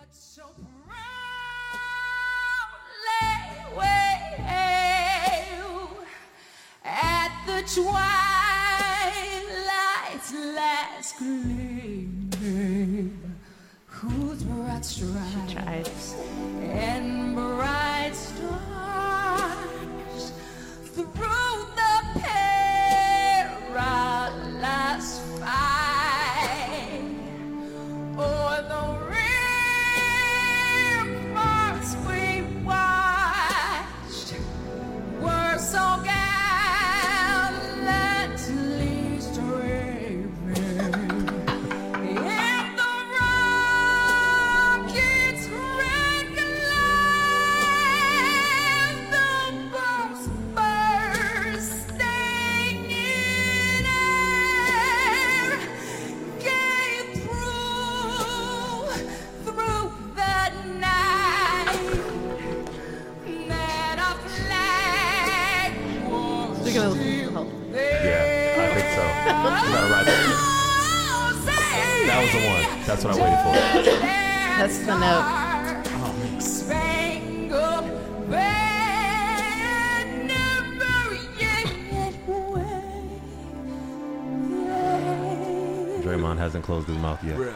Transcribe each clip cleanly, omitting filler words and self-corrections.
So proudly wave at the twilight's last gleam, whose broad stripes and bright stars through the perilous fight o'er the ramparts we watched were so gallantly streaming, and the rockets recognize the bombs bursting in air, gave through the night that a flag was still there. Yeah, I think so. You gotta write that. That was the one. That's what I waited for. That's the note. Spangled banner yet wave. Draymond hasn't closed his mouth yet.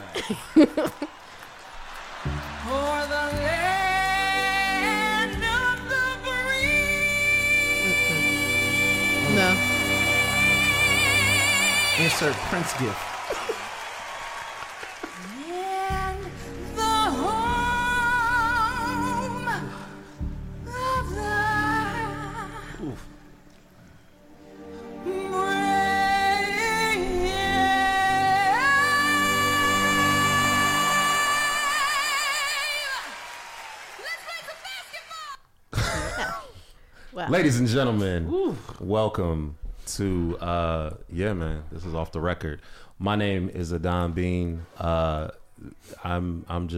For the land of the free. No. Insert Prince gift. And the home of the Wow. Ladies and gentlemen, welcome to yeah, man. This is Off the Record. My name is Adon Bean. I'm running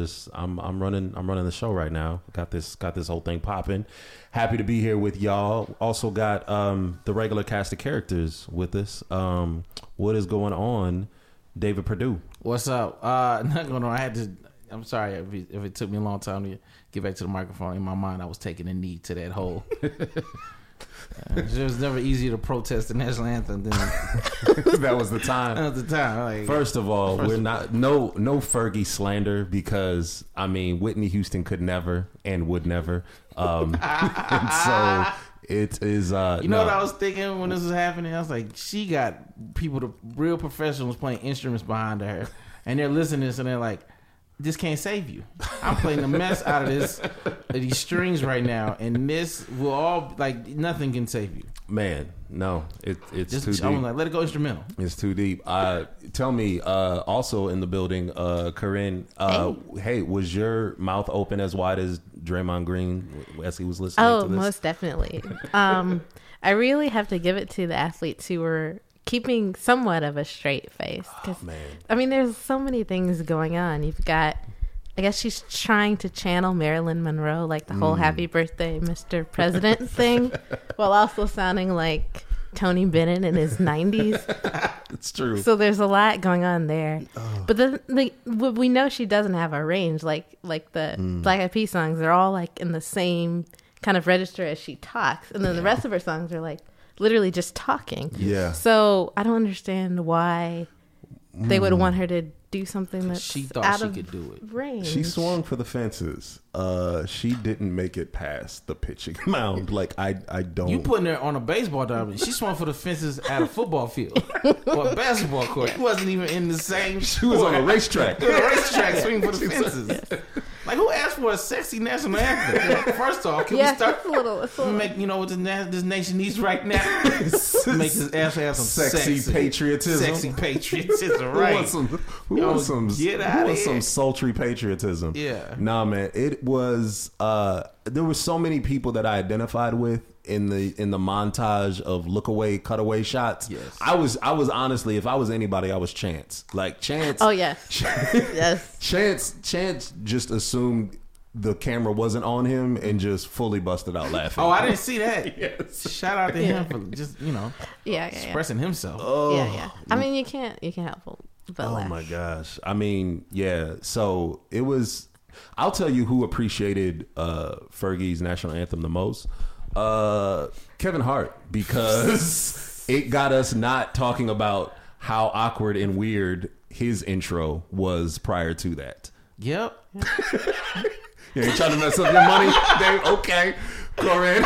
the show right now. Got this whole thing popping. Happy to be here with y'all. Also got the regular cast of characters with us. What is going on, David Perdue? What's up? Not going on. I'm sorry if it took me a long time to get back to the microphone. In my mind, I was taking a knee to that hole. It was never easier to protest the national anthem than That was the time. at the time. Like, First of all, we're not no Fergie slander, because I mean Whitney Houston could never and would never. And so it is. you know what I was thinking when this was happening? I was like, she got real professionals playing instruments behind her, and they're listening to this, and they're like, this can't save you. I'm playing the mess out of these strings right now, and this will all, like, nothing can save you. Man, no, it's Just, too deep. I'm like, let it go instrumental. It's too deep. Tell me, also in the building, Corinne, hey, was your mouth open as wide as Draymond Green as he was listening Oh, to this? most definitely. I really have to give it to the athletes who were keeping somewhat of a straight face. Oh, man. I mean, there's so many things going on. You've got, I guess she's trying to channel Marilyn Monroe, like the whole happy birthday, Mr. President thing, while also sounding like Tony Bennett in his 90s. It's true. So there's a lot going on there. But we know she doesn't have a range like the Black Eyed Peas songs. They're all like in the same kind of register as she talks. And then the rest of her songs are like literally just talking. Yeah. So I don't understand why they would want her to do something that She thought out she of could do it. range. She swung for the fences. She didn't make it past the pitching mound. Like I don't. You putting her on a baseball diamond. She swung for the fences at a football field or a basketball court. She wasn't even in the same. She was on a racetrack. A racetrack swinging for the fences. Like, who asked for a sexy national anthem? First off, can we start? It's a little. Make what this nation needs right now. Make this national anthem Sexy patriotism. Sexy patriotism, right? Who wants some here. sultry patriotism? Yeah. Nah, man. It was. There were so many people that I identified with in the montage of look away, cutaway shots. Yes. I was honestly, if I was anybody, I was Chance. Like Chance. Oh yes. Yes. Chance just assumed the camera wasn't on him and just fully busted out laughing. Oh, I didn't see that. Yes. Shout out to him for just Yeah. expressing himself. Yeah. I mean, you can't help but Oh laugh. my gosh. I mean, yeah. So it was I'll tell you who appreciated Fergie's national anthem the most. Kevin Hart, because it got us not talking about how awkward and weird his intro was prior to that. Yep. Yeah, you trying to mess up your money, Dave? Okay, Corinne.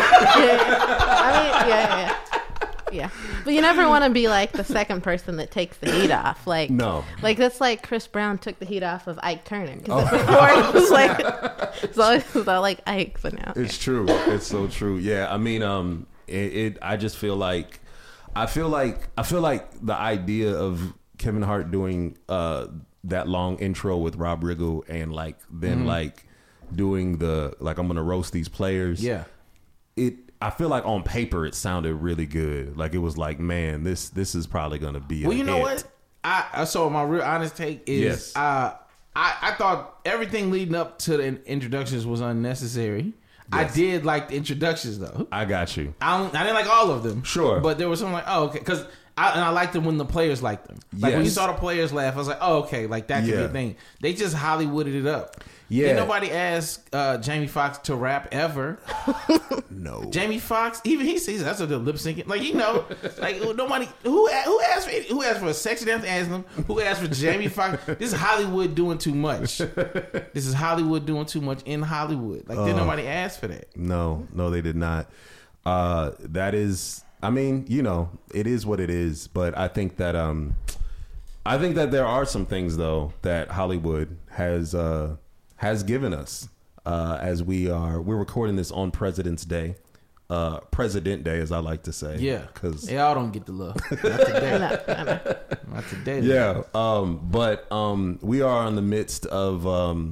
Yeah. But you never want to be like the second person that takes the heat off. Like, No. Like, that's like Chris Brown took the heat off of Ike Turner. Because before it was like, it's always all like Ike, but now. It's true. It's so true. Yeah, I mean, I just feel like, I feel like the idea of Kevin Hart doing that long intro with Rob Riggle and like then like doing the like I'm gonna roast these players. Yeah. I feel like on paper it sounded really good. Like it was like, man, this is probably gonna be. Well, you know hit. what? I so my real honest take is, Yes. I thought everything leading up to the introductions was unnecessary. Yes. I did like the introductions though. I got you. I didn't like all of them. Sure. But there was something like, oh, okay. Because I liked them when the players liked them. Like when you Yes. saw the players laugh, I was like, oh, okay. Like that could be Yeah. a thing. They just Hollywooded it up. Yeah. Ain't nobody asked Jamie Foxx to rap ever. No. Jamie Foxx, even he sees that's a lip syncing. Like, you know, like nobody who asked for a sexy dance anthem. Who asked for Jamie Foxx? This is Hollywood doing too much. This is Hollywood doing too much in Hollywood. Like, did nobody ask for that? No, they did not. That is, I mean, you know, it is what it is. But I think that there are some things though that Hollywood has given us as we're recording this on President's Day, President Day, as I like to say. Yeah, because y'all don't get the love. Not today. I know. Not today. yeah. But we are in the midst of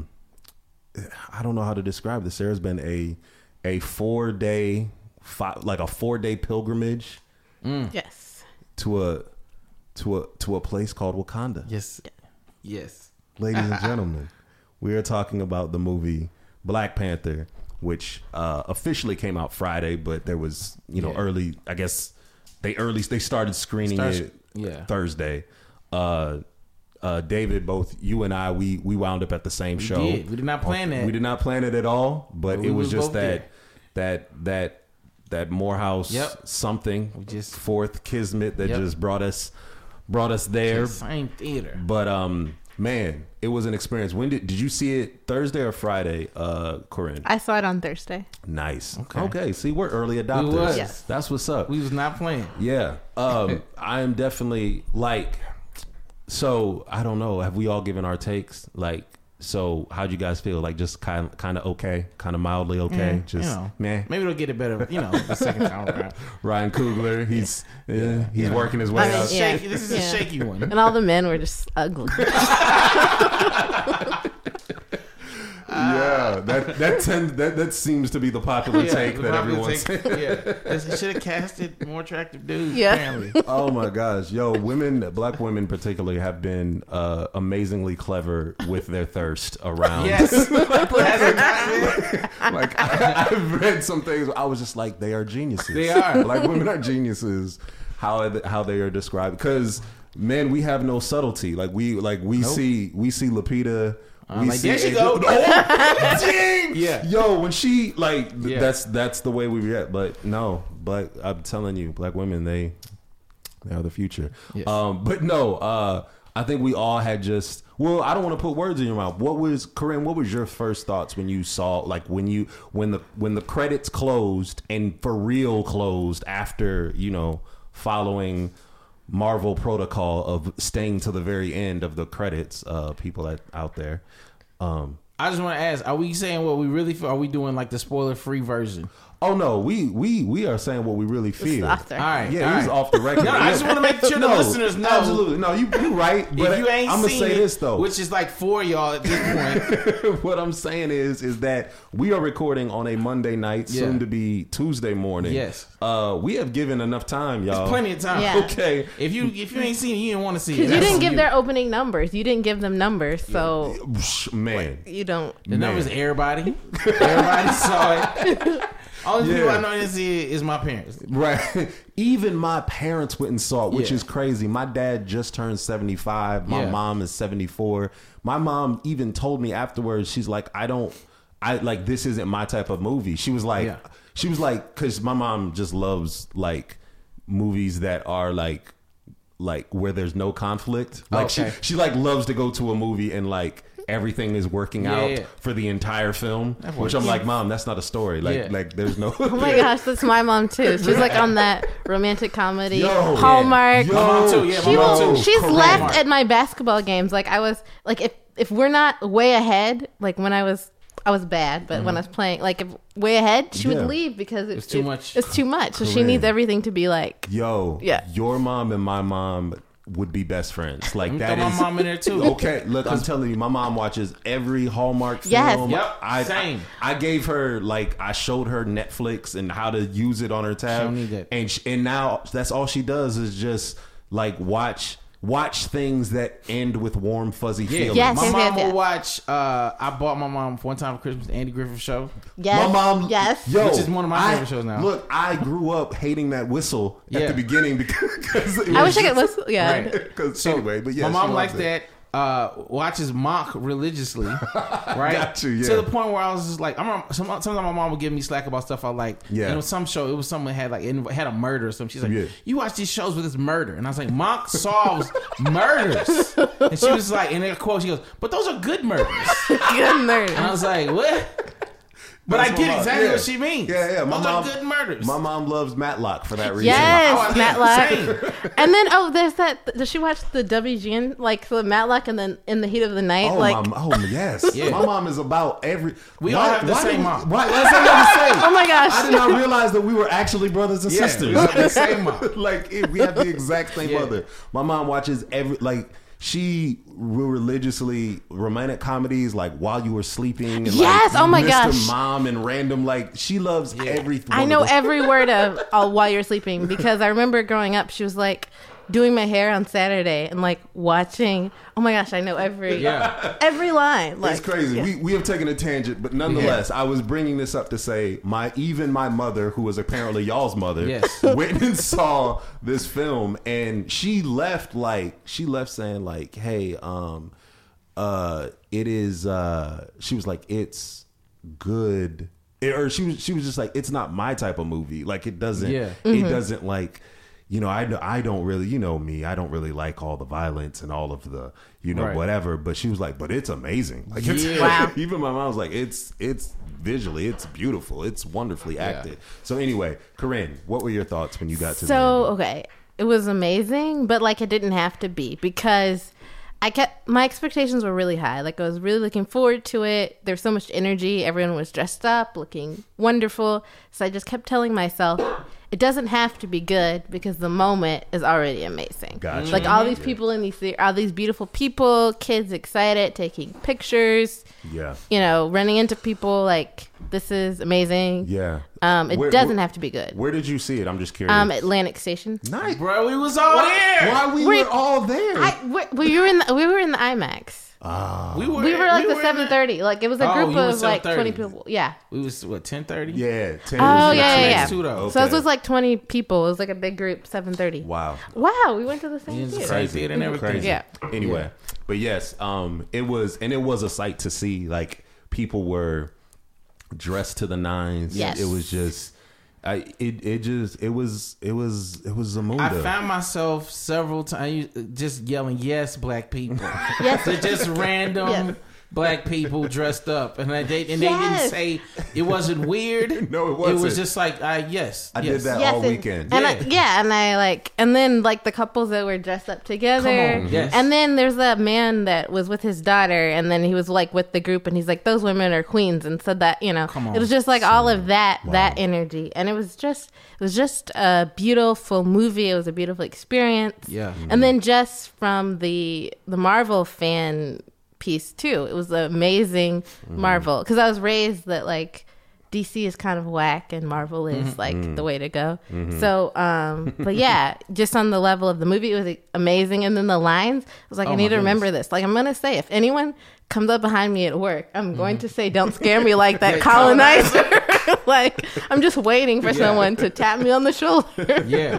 I don't know how to describe this. There's been a 4-day pilgrimage Yes. to a place called Wakanda. Yes. Ladies and gentlemen, we are talking about the movie Black Panther, which officially came out Friday, but there was early. I guess they started screening it Thursday. David, both you and I, we wound up at the same show. We did not plan that. We did not plan it at all, but we it was was just both that Morehouse something fourth kismet that just brought us there. Same theater. But man, it was an experience. When did you see it? Thursday or Friday, Corinne? I saw it on Thursday. Nice. Okay. See, we're early adopters. We was. Yes. That's what's up. We was not playing. Yeah. I am definitely like. So I don't know. Have we all given our takes? Like, so how'd you guys feel? Like, just kind of okay, kind of mildly okay. Just man. Maybe they'll get it better. The second time around. Ryan Coogler, he's working his way out. Yeah. This is a shaky one. And all the men were just ugly. Yeah, that seems to be the popular take that everyone's saying. They should have casted more attractive dudes. Yeah. Apparently. Oh my gosh, yo, black women particularly have been amazingly clever with their thirst around. Yes. Like I've read some things. I was just like, they are geniuses. They are. Like women are geniuses. How they are described, because men, we have no subtlety. Like we see Lupita. I'm like, there she go. Oh, dang! Yeah. Yo, when she that's the way we react. But I'm telling you, black women, they are the future. Yes. But no, I think we all had just. Well, I don't want to put words in your mouth. Corinne? What was your first thoughts when you saw, like, when the credits closed and for real closed after following Marvel protocol of staying to the very end of the credits, people out there. I just want to ask: are we saying what we really feel? Are we doing like the spoiler-free version? Oh no, we are saying what we really feel. Off there. All right, Yeah, he's off the record. No, I just want to make sure the listeners know. Absolutely, no, you right. But If you ain't I'm gonna seen say it, this though, which is like 4 of y'all at this point. what I'm saying is that we are recording on a Monday night, soon to be Tuesday morning. Yes. We have given enough time, y'all. There's plenty of time. Yeah. Okay. If you ain't seen it, you didn't want to see it. Because you That's didn't on give you. their opening numbers. You didn't give them numbers, so Man. you don't. The numbers. Man. Everybody saw it. Only people I know didn't see it is my parents. Right. Even my parents went and saw it, which Yeah. is crazy. My dad just turned 75. My Yeah. mom is 74. My mom even told me afterwards, she's like, I like, this isn't my type of movie. She was like, because my mom just loves like movies that are like where there's no conflict. Like she like loves to go to a movie and like everything is working out for the entire film, which I'm like, Mom, that's not a story. Like there's no. Oh my gosh, that's my mom too. She's like on that romantic comedy, Yo, Hallmark. Yo, My mom too. Yeah, She my mom will, too. she's Correct. left at my basketball games. Like I was like, if we're not way ahead, like when I was bad, but when I was playing, like if way ahead, she would leave because it's too much. It's too much. So she Correct. needs everything to be like. Yo, Yeah. your mom and my mom would be best friends. Like that Throw is my mom in there too. okay. Look, I'm telling you, my mom watches every Hallmark film. Yes. Yep, same. I gave her I showed her Netflix and how to use it on her tab, don't need that. and now that's all she does is just like watch things that end with warm fuzzy feelings. Yes. My mom will watch. I bought my mom one time for Christmas the Andy Griffith Show. Yes. My mom, Yes. yo, Which is one of my favorite shows now. Look, I grew up hating that whistle at Yeah. the beginning because it I was wish I could just- listen. Yeah. Right. Because So anyway, but yeah, my she mom loves likes it. that. Watches mock religiously, right? Got you, yeah. To the point where I was just like, sometimes my mom would give me slack about stuff I like. Yeah. And it was some show. It was something that had like it had a murder or something. She's like, Yeah. you watch these shows with this murder, and I was like, mock solves murders. And she was like, in a quote, she goes, but those are good murders. Good nerd. And I was like, what? But That's I my get mom. exactly Yeah. what she means. Yeah. My Those mom, are good murders. My mom loves Matlock for that reason. Yes, Oh, Matlock. And then there's that. Does she watch the WGN like the Matlock and then In the Heat of the Night? Oh, like, yes. Yeah. My mom is about every. We all have the same mom. Why? That's what I'm saying. oh my gosh. I did not realize that we were actually brothers and Yeah, sisters. we have the same mom. We have the exact same Yeah. mother. My mom watches she will religiously romantic comedies like While You Were Sleeping. And Yes, like oh my Mr. gosh. Mom and random she loves everything. I know every word of While You're Sleeping because I remember growing up, she was like doing my hair on Saturday and like watching. Oh my gosh, I know every line. Like, It's crazy. yeah. We have taken a tangent, but nonetheless, I was bringing this up to say my mother, who was apparently y'all's mother, Yes. went and saw this film, and she left saying like, "Hey, it is." She was like, "It's good," or she was just like, "It's not my type of movie. Like, it doesn't. Yeah. It doesn't like." You know, I don't really, you know me, I don't really like all the violence and all of the, Right. whatever. But she was like, but it's amazing. Like, it's, Yeah. Wow. even my mom was like, it's visually, it's beautiful. It's wonderfully acted. So anyway, Corinne, what were your thoughts when you got to the So, ending? okay. It was amazing, but like it didn't have to be because my expectations were really high. Like I was really looking forward to it. There was so much energy. Everyone was dressed up, looking wonderful. So I just kept telling myself, it doesn't have to be good because the moment is already amazing. Gotcha. Like all these people in all these beautiful people, kids excited, taking pictures, Yeah. running into people. Like this is amazing. Yeah. It doesn't have to be good. Where did you see it? I'm just curious. Atlantic Station. Nice. Bro, we was all there. Why we Wait. were all there? We were in the IMAX. We were like the in 7:30. Like it was a Oh, group you were of like 7:30. 20 people. Yeah. We was what 10:30. Yeah. 10 Oh years yeah, ago. yeah, yeah. Too, though. So it Okay. was like 20 people. It was like a big group. 7:30. Wow. Wow, we went to the same It's theater. crazy and everything. Crazy. Yeah. Anyway, but yes, it was a sight to see. Like people were dressed to the nines. Yes. It was just, it was a mood. I found myself several times just yelling, "Yes, black people!" Yes. to just random Yes. black people dressed up, and they didn't Yes. say it wasn't weird. No, it It was wasn't. just like, yes, I yes. did that Yes, all and- weekend. And Yeah. and then like the couples that were dressed up together. Come on, yes. And then there's that man that was with his daughter, and then he was like with the group, and he's like, "Those women are queens," and said that Come on. it was just like all of that energy, and it was just a beautiful movie. It was a beautiful experience. Yeah. And then just from the Marvel fan piece too, it was amazing. Marvel, because I was raised that like DC is kind of whack and Marvel is like the way to go. So, but yeah, just on the level of the movie, it was amazing. And then the lines, I was like, I need to remember this. Like, I'm going to say, if anyone comes up behind me at work, I'm going to say, don't scare me like that colonizer. Like, I'm just waiting for someone to tap me on the shoulder. Yeah.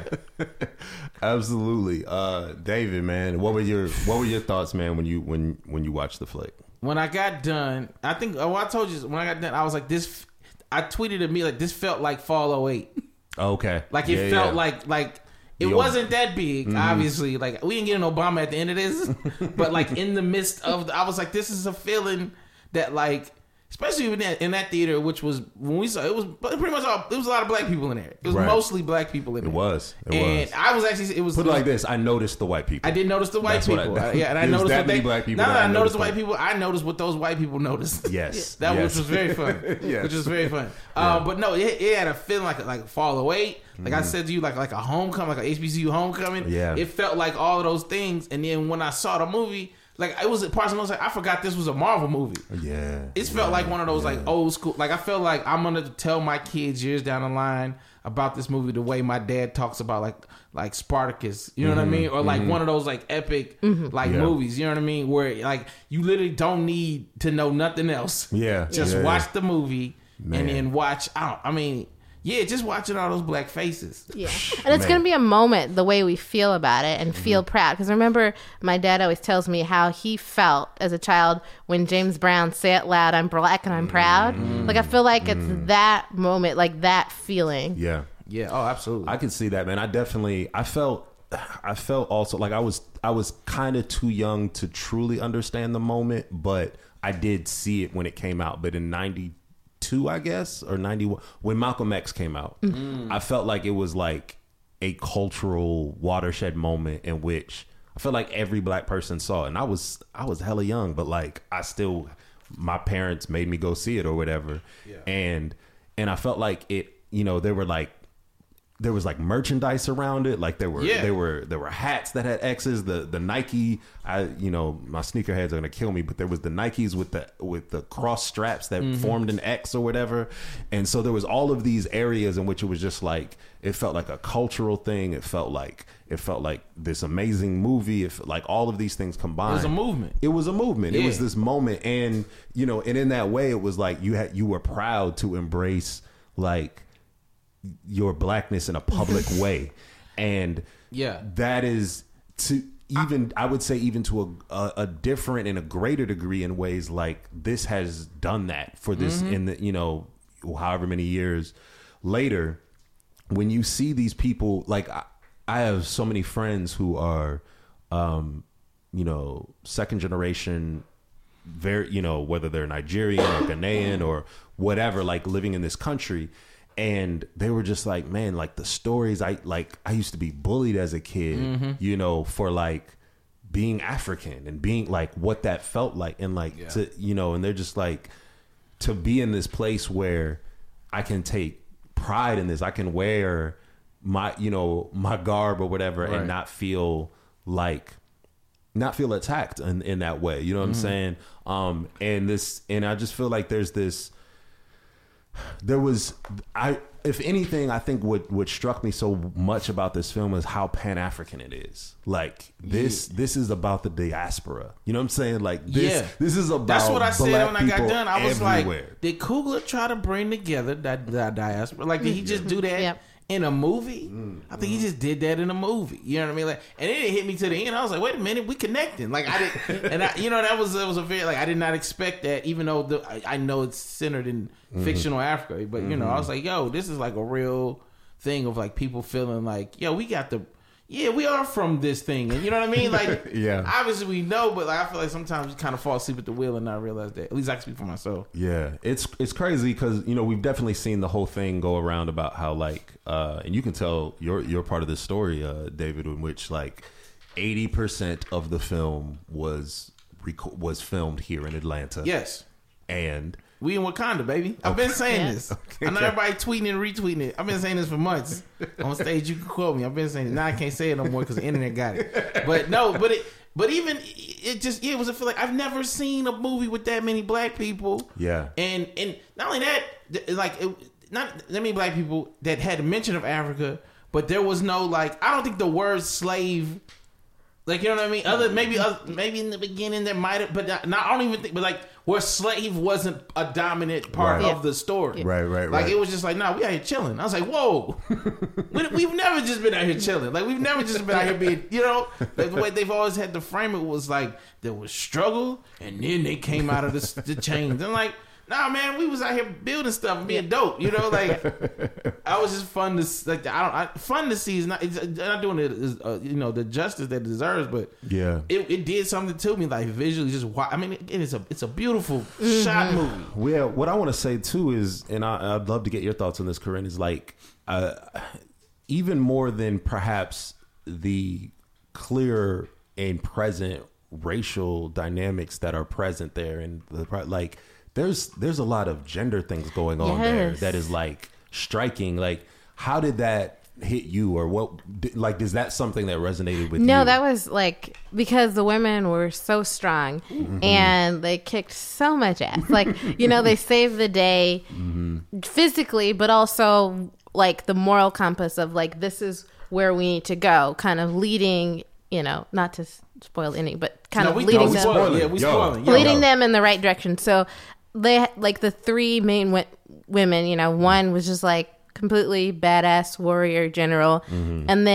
Absolutely. David, man, what were your thoughts, man, when you watched the flick? When I got done, I think I told you when I got done, I was like, this. I tweeted at me like, this felt like Fall 08. Okay. Like it felt like it The wasn't that big. Obviously, like we didn't get an Obama at the end of this, but like in the midst of, I was like, this is a feeling that like. Especially in that theater, which was when we saw it was pretty much all. There was a lot of black people in there. It was mostly black people in there. It was. I was actually. It was. Put it like this: I noticed the white people. I did notice the white people. And I noticed that many black people. Now that I noticed the white people, I noticed what those white people noticed. Yes, which was very fun. Yes. Which was very fun. But no, it had a feeling like Fall 08. Like I said to you, like a homecoming, like a HBCU homecoming. Yeah, it felt like all of those things. And then when I saw the movie. Like it was parts of I was like, I forgot this was a Marvel movie. Yeah, it felt like one of those like old school. Like I felt like I'm gonna tell my kids years down the line about this movie the way my dad talks about like Spartacus. You know what I mean? Or like one of those like epic movies. You know what I mean? Where like you literally don't need to know nothing else. Yeah, just watch the movie and then watch. Just watching all those black faces. Yeah. And it's going to be a moment, the way we feel about it and feel proud. Because remember, my dad always tells me how he felt as a child when James Brown said loud, "I'm black and I'm proud." Like, I feel like it's that moment, like that feeling. Yeah. Yeah. Oh, absolutely. I can see that, man. I felt also like I was kind of too young to truly understand the moment, but I did see it when it came out. But in 92, I guess, or 91, when Malcolm X came out, I felt like it was like a cultural watershed moment in which I felt like every black person saw it. And I was hella young, but like my parents made me go see it or whatever. Yeah. And I felt like it, there was like merchandise around it. Like there were hats that had X's. The Nike, my sneakerheads are gonna kill me, but there was the Nikes with the cross straps that formed an X or whatever. And so there was all of these areas in which it was just like it felt like a cultural thing. It felt like this amazing movie. It felt like all of these things combined. It was a movement. Yeah. It was this moment, and and in that way, it was like you were proud to embrace like your blackness in a public way. And that is I would say even to a different and a greater degree in ways like this has done that for this in the however many years later, when you see these people, like I have so many friends who are second generation, very whether they're Nigerian or Ghanaian or whatever, like living in this country. And they were just like, man, like the stories I used to be bullied as a kid, for like being African and being like what that felt like. And like, to, and they're just like, to be in this place where I can take pride in this, I can wear my, my garb or whatever and not feel attacked in that way. You know what I'm saying? And I just feel like if anything, I think what struck me so much about this film is how Pan-African it is. Like this is about the diaspora. You know what I'm saying? Like this is about. That's what I said when I got done. I was everywhere. Like, did Coogler try to bring together that diaspora? Like, did he just do that? Yep. In a movie, I think he just did that in a movie. You know what I mean? Like, and it hit me to the end. I was like, "Wait a minute, we connecting." Like, I didn't, and that was a very like I did not expect that. Even though I know it's centered in fictional Africa, but I was like, "Yo, this is like a real thing of like people feeling like, yo, we are from this thing," and you know what I mean? Like, obviously we know, but like I feel like sometimes you kind of fall asleep at the wheel and not realize that. At least I can speak for myself. Yeah, it's crazy because we've definitely seen the whole thing go around about how like, and you can tell you're part of this story, David, in which like 80% of the film was filmed here in Atlanta. Yes, and we in Wakanda, baby. I've been saying this. I know everybody tweeting and retweeting it. I've been saying this for months. On stage, you can quote me. I've been saying it. Now I can't say it no more because the internet got it. But no, but even it just it was a feel like I've never seen a movie with that many black people. Yeah, and not only that, like not that many black people that had a mention of Africa, but there was no like I don't think the word slave Like, you know what I mean? Maybe in the beginning there might have, but not. I don't even think. But like, where slave wasn't a dominant part Right. of the story. Right. Like it was just like, nah, we out here chilling. I was like, whoa, we've never just been out here chilling. Like we've never just been out here being, you know, the way they've always had to frame it was like there was struggle, and then they came out of the chains. And like, nah, man, we was out here building stuff and being dope. You know, like I was just fun to like. Fun to see is not. It's not doing it, you know, the justice that it deserves, but Yeah. it did something to me, like visually. Just I mean, it's a beautiful shot movie. Well, what I want to say too is, and I'd love to get your thoughts on this, Corinne, is like, even more than perhaps the clear and present racial dynamics that are present there, and like, there's a lot of gender things going on there Yes. that is like striking. Like, how did that hit you, or what? Like, is that something that resonated with you? No, that was like because the women were so strong and they kicked so much ass. Like, you know, they saved the day physically, but also like the moral compass of like, this is where we need to go, kind of leading, you know, not to spoil any, but kind of leading them. Spoiling. Leading them in the right direction. So they like the three main women, you know, one was just like completely badass warrior general, and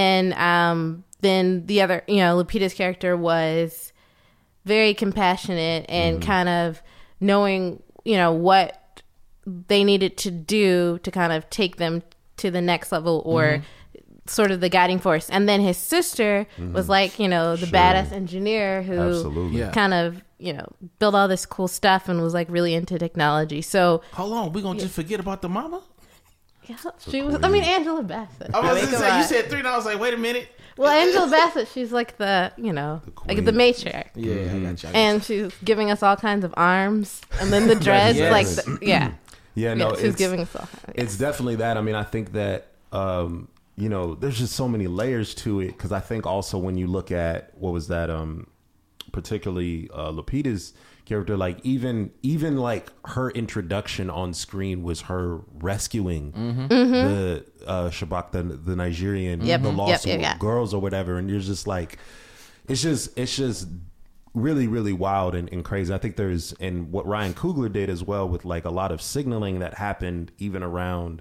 then the other, you know, Lupita's character was very compassionate and kind of knowing, you know, what they needed to do to kind of take them to the next level, or sort of the guiding force. And then his sister was like, you know, the badass engineer who Absolutely. Yeah. kind of, you know, built all this cool stuff and was like really into technology. So Hold on, we gonna just forget about the mama? yeah, she was, I mean, Angela Bassett. I was mean, gonna come say, you on. said 3, and I was like, wait a minute. Well, Angela Bassett, she's like the, you know, like the matriarch. Yeah, I got you. And she's giving us all kinds of arms. And then the dreads, Yes. like, yeah. Yeah, no, She's giving us all. It's definitely that. I mean, I think that, you know, there's just so many layers to it. Because I think also when you look at, what was that, particularly Lupita's character, like even like her introduction on screen was her rescuing the Shabak, the Nigerian, Yep. the lost Yep. girls or whatever. And you're just like, it's just really, really wild and crazy. I think there's, and what Ryan Coogler did as well with like a lot of signaling that happened even around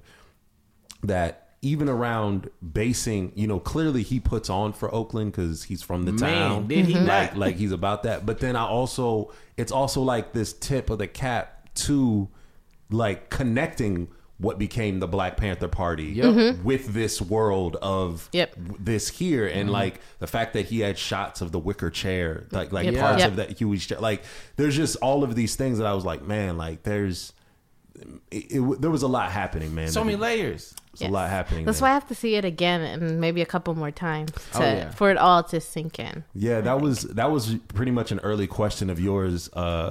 basing, you know, clearly he puts on for Oakland because he's from the town. did he not? Like he's about that. But then it's also like this tip of the cap to like connecting what became the Black Panther Party with this world of this here, and like the fact that he had shots of the wicker chair, like parts of that huge chair. Like there's just all of these things that I was like, man, like there was a lot happening, man. So many layers. There's a lot happening. That's there. why I have to see it again and maybe a couple more times yeah. for it all to sink in. Yeah, that was pretty much an early question of yours,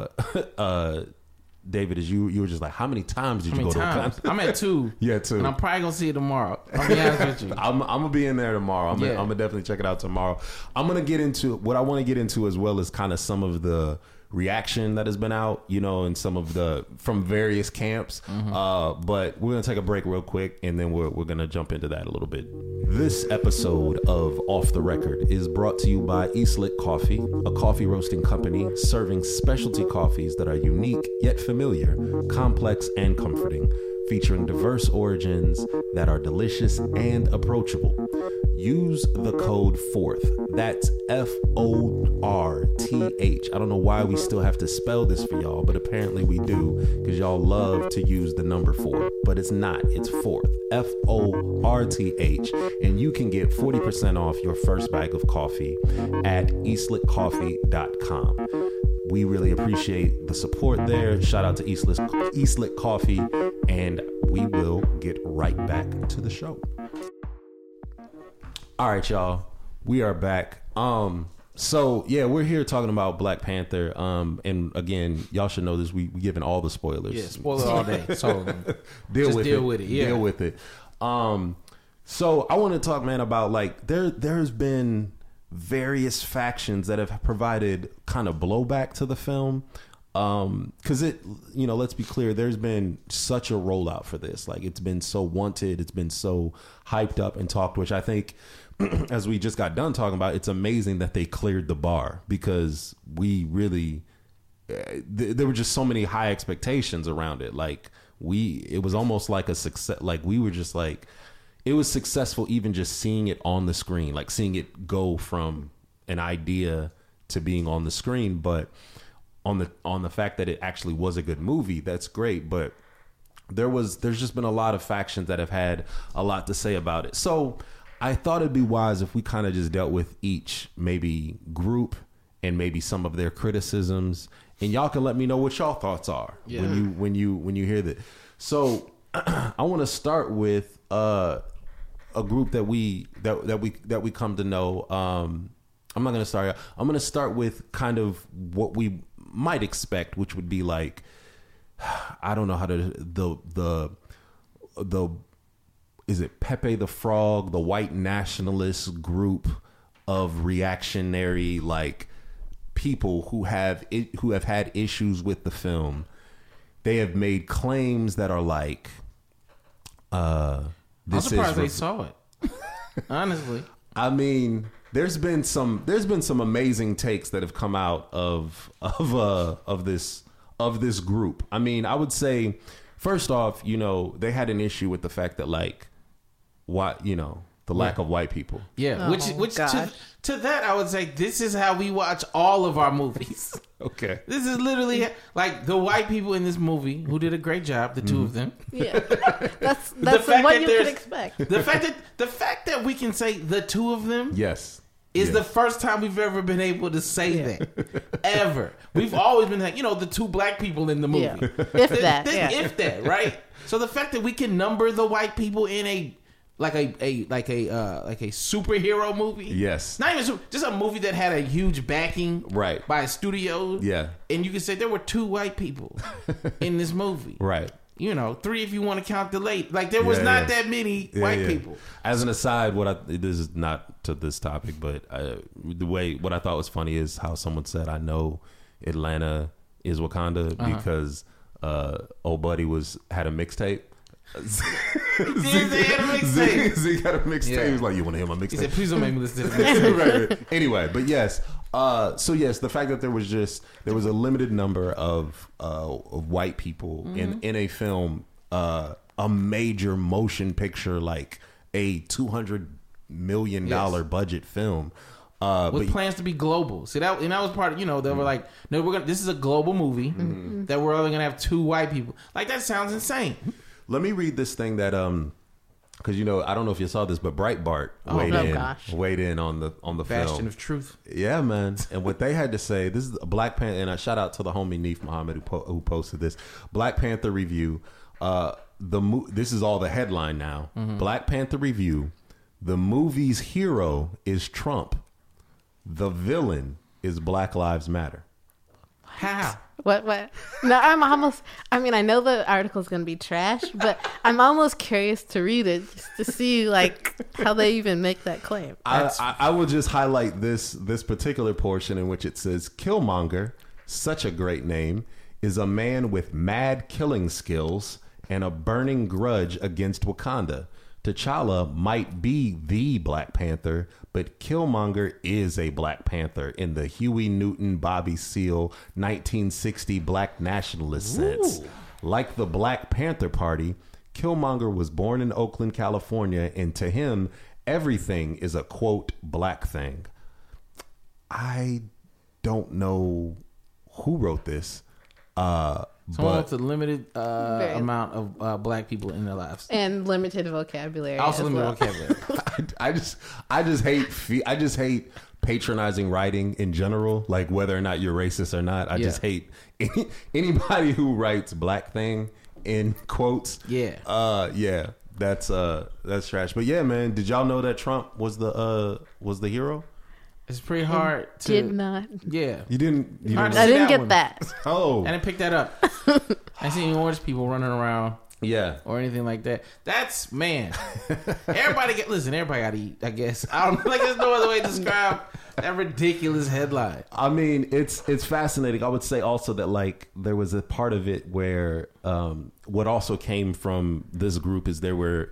David. Is you were just like, how many times did you go to a concert? I'm at 2. Yeah, 2. And I'm probably gonna see it tomorrow. I'll be honest with you. I'm gonna be in there tomorrow. I'm gonna definitely check it out tomorrow. I'm gonna get into what I want to get into as well as kind of some of the reaction that has been out, you know, and some of the from various camps. But we're gonna take a break real quick, and then we're gonna jump into that a little bit. This episode of Off the Record is brought to you by Eastlit Coffee, a coffee roasting company serving specialty coffees that are unique yet familiar, complex and comforting, featuring diverse origins that are delicious and approachable. Use the code FORTH. That's FORTH. I don't know why we still have to spell this for y'all, but apparently we do, because y'all love to use the number 4, but it's not. It's FORTH. FORTH. And you can get 40% off your first bag of coffee at eastlitcoffee.com. We really appreciate the support there. Shout out to Eastlit Coffee, and we will get right back to the show. All right, y'all, we are back. So yeah, we're here talking about Black Panther. And again, y'all should know this. We giving all the spoilers. Yeah, spoiler all day. So deal with it. Yeah. Deal with it. So I want to talk, man, about like there's been various factions that have provided kind of blowback to the film. Because let's be clear, there's been such a rollout for this. Like, it's been so wanted, it's been so hyped up and talked, which I think, as we just got done talking about, it's amazing that they cleared the bar, because we really, there were just so many high expectations around it. Like, it was almost like a success. Like, we were just like, it was successful even just seeing it on the screen, like seeing it go from an idea to being on the screen. But on the fact that it actually was a good movie, that's great. But there's just been a lot of factions that have had a lot to say about it. So I thought it'd be wise if we kind of just dealt with each maybe group and maybe some of their criticisms, and y'all can let me know what y'all thoughts are when you hear that. So I want to start with a group that we come to know. I'm not going to start. I'm going to start with kind of what we might expect, which would be like, I don't know how to the is it Pepe the Frog, the white nationalist group of reactionary like people who have had issues with the film. They have made claims that are like, I'm surprised they saw it. Honestly, I mean, there's been some amazing takes that have come out of this group. I mean, I would say, first off, they had an issue with the fact that like, the lack of white people. Yeah, Oh, which gosh. to that I would say this is how we watch all of our movies. Okay. This is literally like the white people in this movie who did a great job, the two of them. Yeah, that's fact what that you there's- could expect. The fact that we can say the two of them Yes. is Yeah. the first time we've ever been able to say that. Ever. We've always been like, the two black people in the movie. Yeah. If that, yeah. If that, right? So the fact that we can number the white people in a superhero movie. Yes. Not even just a movie that had a huge backing Right. by a studio. Yeah. And you can say there were two white people in this movie. Right. Three if you want to count the late. Like there was not that many white people. As an aside, this is not to this topic, but what I thought was funny is how someone said, "I know Atlanta is Wakanda because old buddy had a mixtape." Zeke had a mixtape. Zeke had a mixtape. Yeah. He was like, "You want to hear my mixtape?" He said, "Please don't make me listen to the mixtape." Right. Anyway, but yes. So yes, the fact that there was a limited number of white people in a film, a major motion picture, like a $200 million budget film, with plans to be global. See that, and that was part of they were like, no, this is a global movie that we're only gonna have two white people. Like that sounds insane. Let me read this thing that because I don't know if you saw this, but Breitbart weighed in on the Bastion film. of truth. Yeah, man. And what they had to say, this is a Black Panther, and I shout out to the homie Neef Muhammad who posted this. Black Panther review. This is all the headline now. Black Panther review. The movie's hero is Trump. The villain is Black Lives Matter. How? What? No, I know the article's going to be trash, but I'm almost curious to read it just to see like how they even make that claim. I will just highlight this particular portion in which it says, Killmonger, such a great name, is a man with mad killing skills and a burning grudge against Wakanda. T'Challa might be the Black Panther, but Killmonger is a Black Panther in the Huey Newton, Bobby Seale 1960 black nationalist sense. Like the Black Panther Party, Killmonger was born in Oakland, California, and to him, everything is a, quote, black thing. I don't know who wrote this. Someone with a limited amount of black people in their lives, and limited vocabulary. also as limited well. vocabulary. I just hate patronizing writing in general, like whether or not you're racist or not. I just hate anybody who writes black thing in quotes. Yeah. That's trash. But yeah, man, did y'all know that Trump was the hero? It's pretty hard to. Did not. Yeah. You didn't Hard know? to I didn't that get one. that. Oh, I didn't pick that up. I seen orange people running around Yeah. or anything like that. That's man. Everybody got to eat. I guess I don't like. There's no other way to describe that ridiculous headline. I mean, it's fascinating. I would say also that like there was a part of it where what also came from this group is there were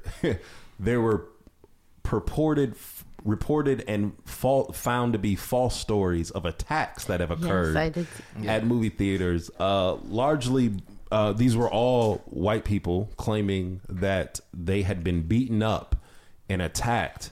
reported and found to be false stories of attacks that have occurred I did. at movie theaters. Largely, these were all white people claiming that they had been beaten up and attacked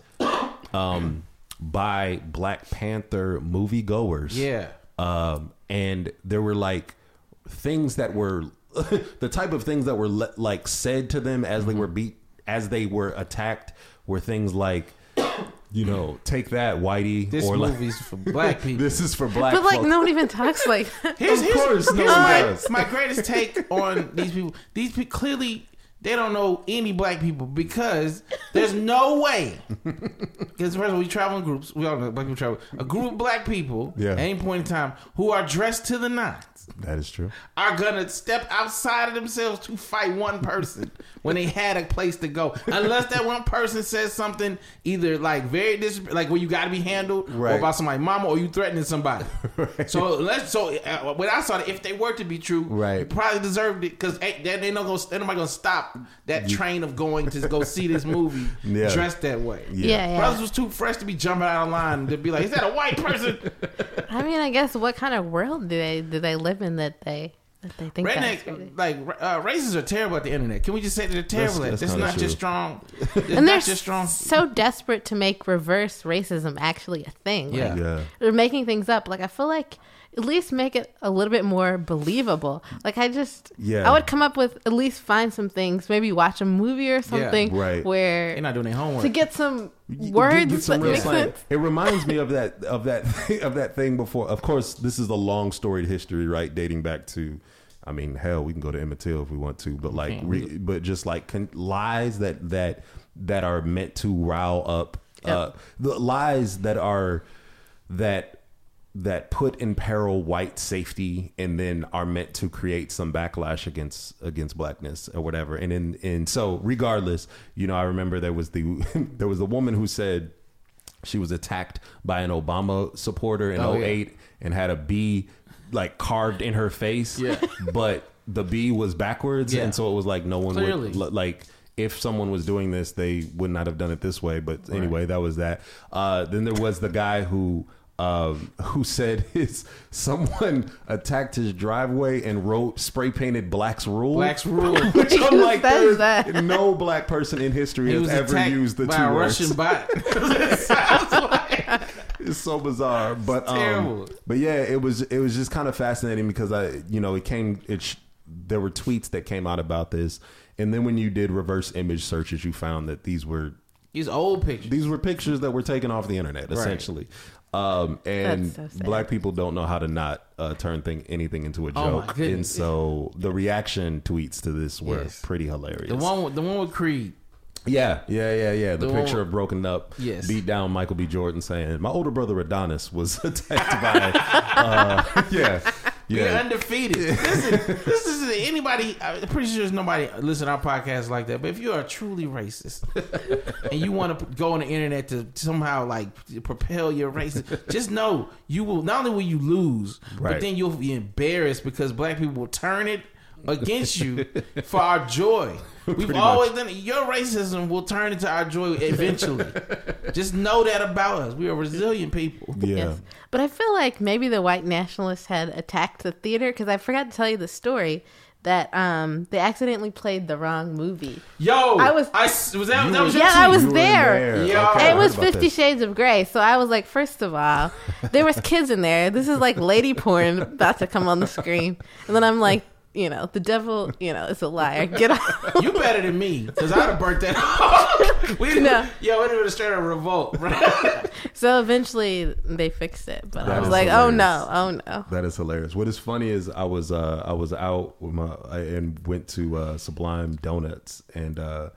by Black Panther moviegoers. Yeah. And there were like things that were the type of things that were like said to them as they were as they were attacked were things like, you know, take that, whitey. This or movie's like, for black people. This is for black But like folks. no one even talks like that. Here's does. my greatest take on these people. These people clearly they don't know any black people because there's no way. Because first of all, we travel in groups. We all know black people travel. A group of black people Yeah. at any point in time who are dressed to the nines That is true. are gonna step outside of themselves to fight one person when they had a place to go. Unless that one person says something either like very like where you got to be handled, or Right. about somebody's mama, or you threatening somebody. So when I saw it, if they were to be true, Right. you probably deserved it because they're nobody gonna stop that train of going to go see this movie Yeah. dressed that way. Yeah. Brothers was too fresh to be jumping out of line to be like, is that a white person? I mean, I guess what kind of world do they live in that they think that's crazy? Redneck, like racists are terrible at the internet. Can we just say that they're terrible at it? That's It's kinda not true. just strong. It's And they're not just strong. so desperate to make reverse racism actually a thing. Yeah. Like, Yeah. they're making things up. Like I feel like at least make it a little bit more believable. Like I would come up with at least find some things, maybe watch a movie or something right. where They're not doing their homework. to get some Get words some that real make slang. sense. It reminds me of that thing before. Of course, this is a long storied history, right? Dating back to, I mean, hell, we can go to Emmett Till if we want to, but like, but just like lies that are meant to rile up, the lies that put in peril white safety and then are meant to create some backlash against blackness or whatever. And so regardless, you know, I remember there was the woman who said she was attacked by an Obama supporter in 2008 and had a B like carved in her face. Yeah. But the B was backwards. Yeah. And so it was like no one would like, if someone was doing this, they would not have done it this way. But anyway, that was that. Then there was the guy who said someone attacked his driveway and wrote spray painted Black's Rule. Black's Rule. Which I'm Who like, says there's that? no black person in history He has was ever attacked used the by two a words. Russian bot. It sounds like It's so bizarre, but terrible. But yeah, it was just kind of fascinating because there were tweets that came out about this, and then when you did reverse image searches, you found that these were old pictures. These were pictures that were taken off the internet, essentially. And That's so sad. black people don't know how to not turn anything into a Oh, my joke, goodness. and so the reaction tweets to this were Yes. pretty hilarious. The one with Creed. Yeah. The The picture one- of broken up, Yes. beat down Michael B. Jordan saying, "My older brother Adonis was attacked by." You're undefeated. Listen, this is anybody. I'm pretty sure there's nobody listen to our podcast like that. But if you are truly racist and you want to go on the internet to somehow like propel your racism, just know you will. Not only will you lose, Right. but then you'll be embarrassed because black people will turn it against you for our joy. We've Pretty always much. done it. Your racism will turn into our joy eventually. Just know that about us. We are resilient people. Yeah. Yes. But I feel like maybe the white nationalists had attacked the theater because I forgot to tell you the story that they accidentally played the wrong movie. Yo, I was that was Yeah, your I tweet? was You were there. Yo. Okay, I It was heard about 50 this. Shades of Grey. So I was like, first of all, there was kids in there. This is like lady porn about to come on the screen. And then I'm like, you know, the devil, you know, is a liar. Get off. You better than me, because I'd have burnt that off. We didn't, No. Yo, we didn't straight up revolt. Right? So eventually they fixed it. But That I was is like, hilarious. oh no. That is hilarious. What is funny is I was out with and went to Sublime Donuts, and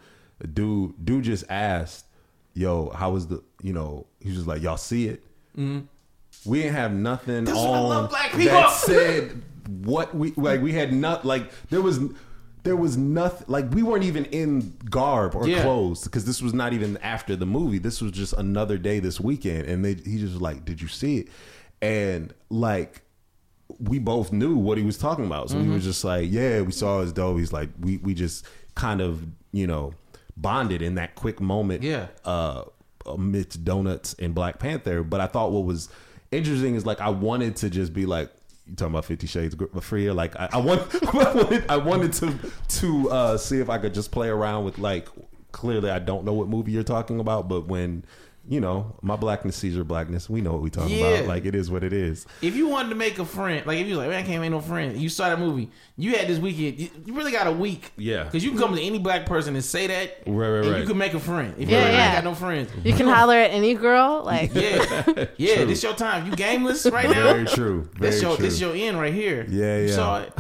dude just asked, "Yo, how was the?" You know, he was just like, "Y'all see it?" Mm-hmm. We didn't have nothing That's why I on love black people. that said what we like. We had not like there was there was nothing, like we weren't even in garb or Yeah. clothes because this was not even after the movie. This was just another day this weekend, and he just was like, "Did you see it?" And like we both knew what he was talking about, so he was just like, "Yeah, we saw his dope." He's like, "We just kind of bonded in that quick moment." Yeah. Amidst donuts and Black Panther. But I thought what was interesting is like I wanted to just be like, you talking about 50 Shades of Freya? Like I wanted to see if I could just play around with like, clearly I don't know what movie you're talking about, but when my blackness sees your blackness, we know what we talking about. Like it is what it is. If you wanted to make a friend, like if you was like, man, I can't make no friend, you saw that movie, you had this weekend, you really got a week. Yeah. Because you can come to any black person and say that, Right. and you can make a friend. If Yeah, you ain't yeah. got no friends. You can holler at any girl, like Yeah. Yeah, this your time. You gameless right now? Very true. Very true. This your end right here. Yeah, You yeah. saw it.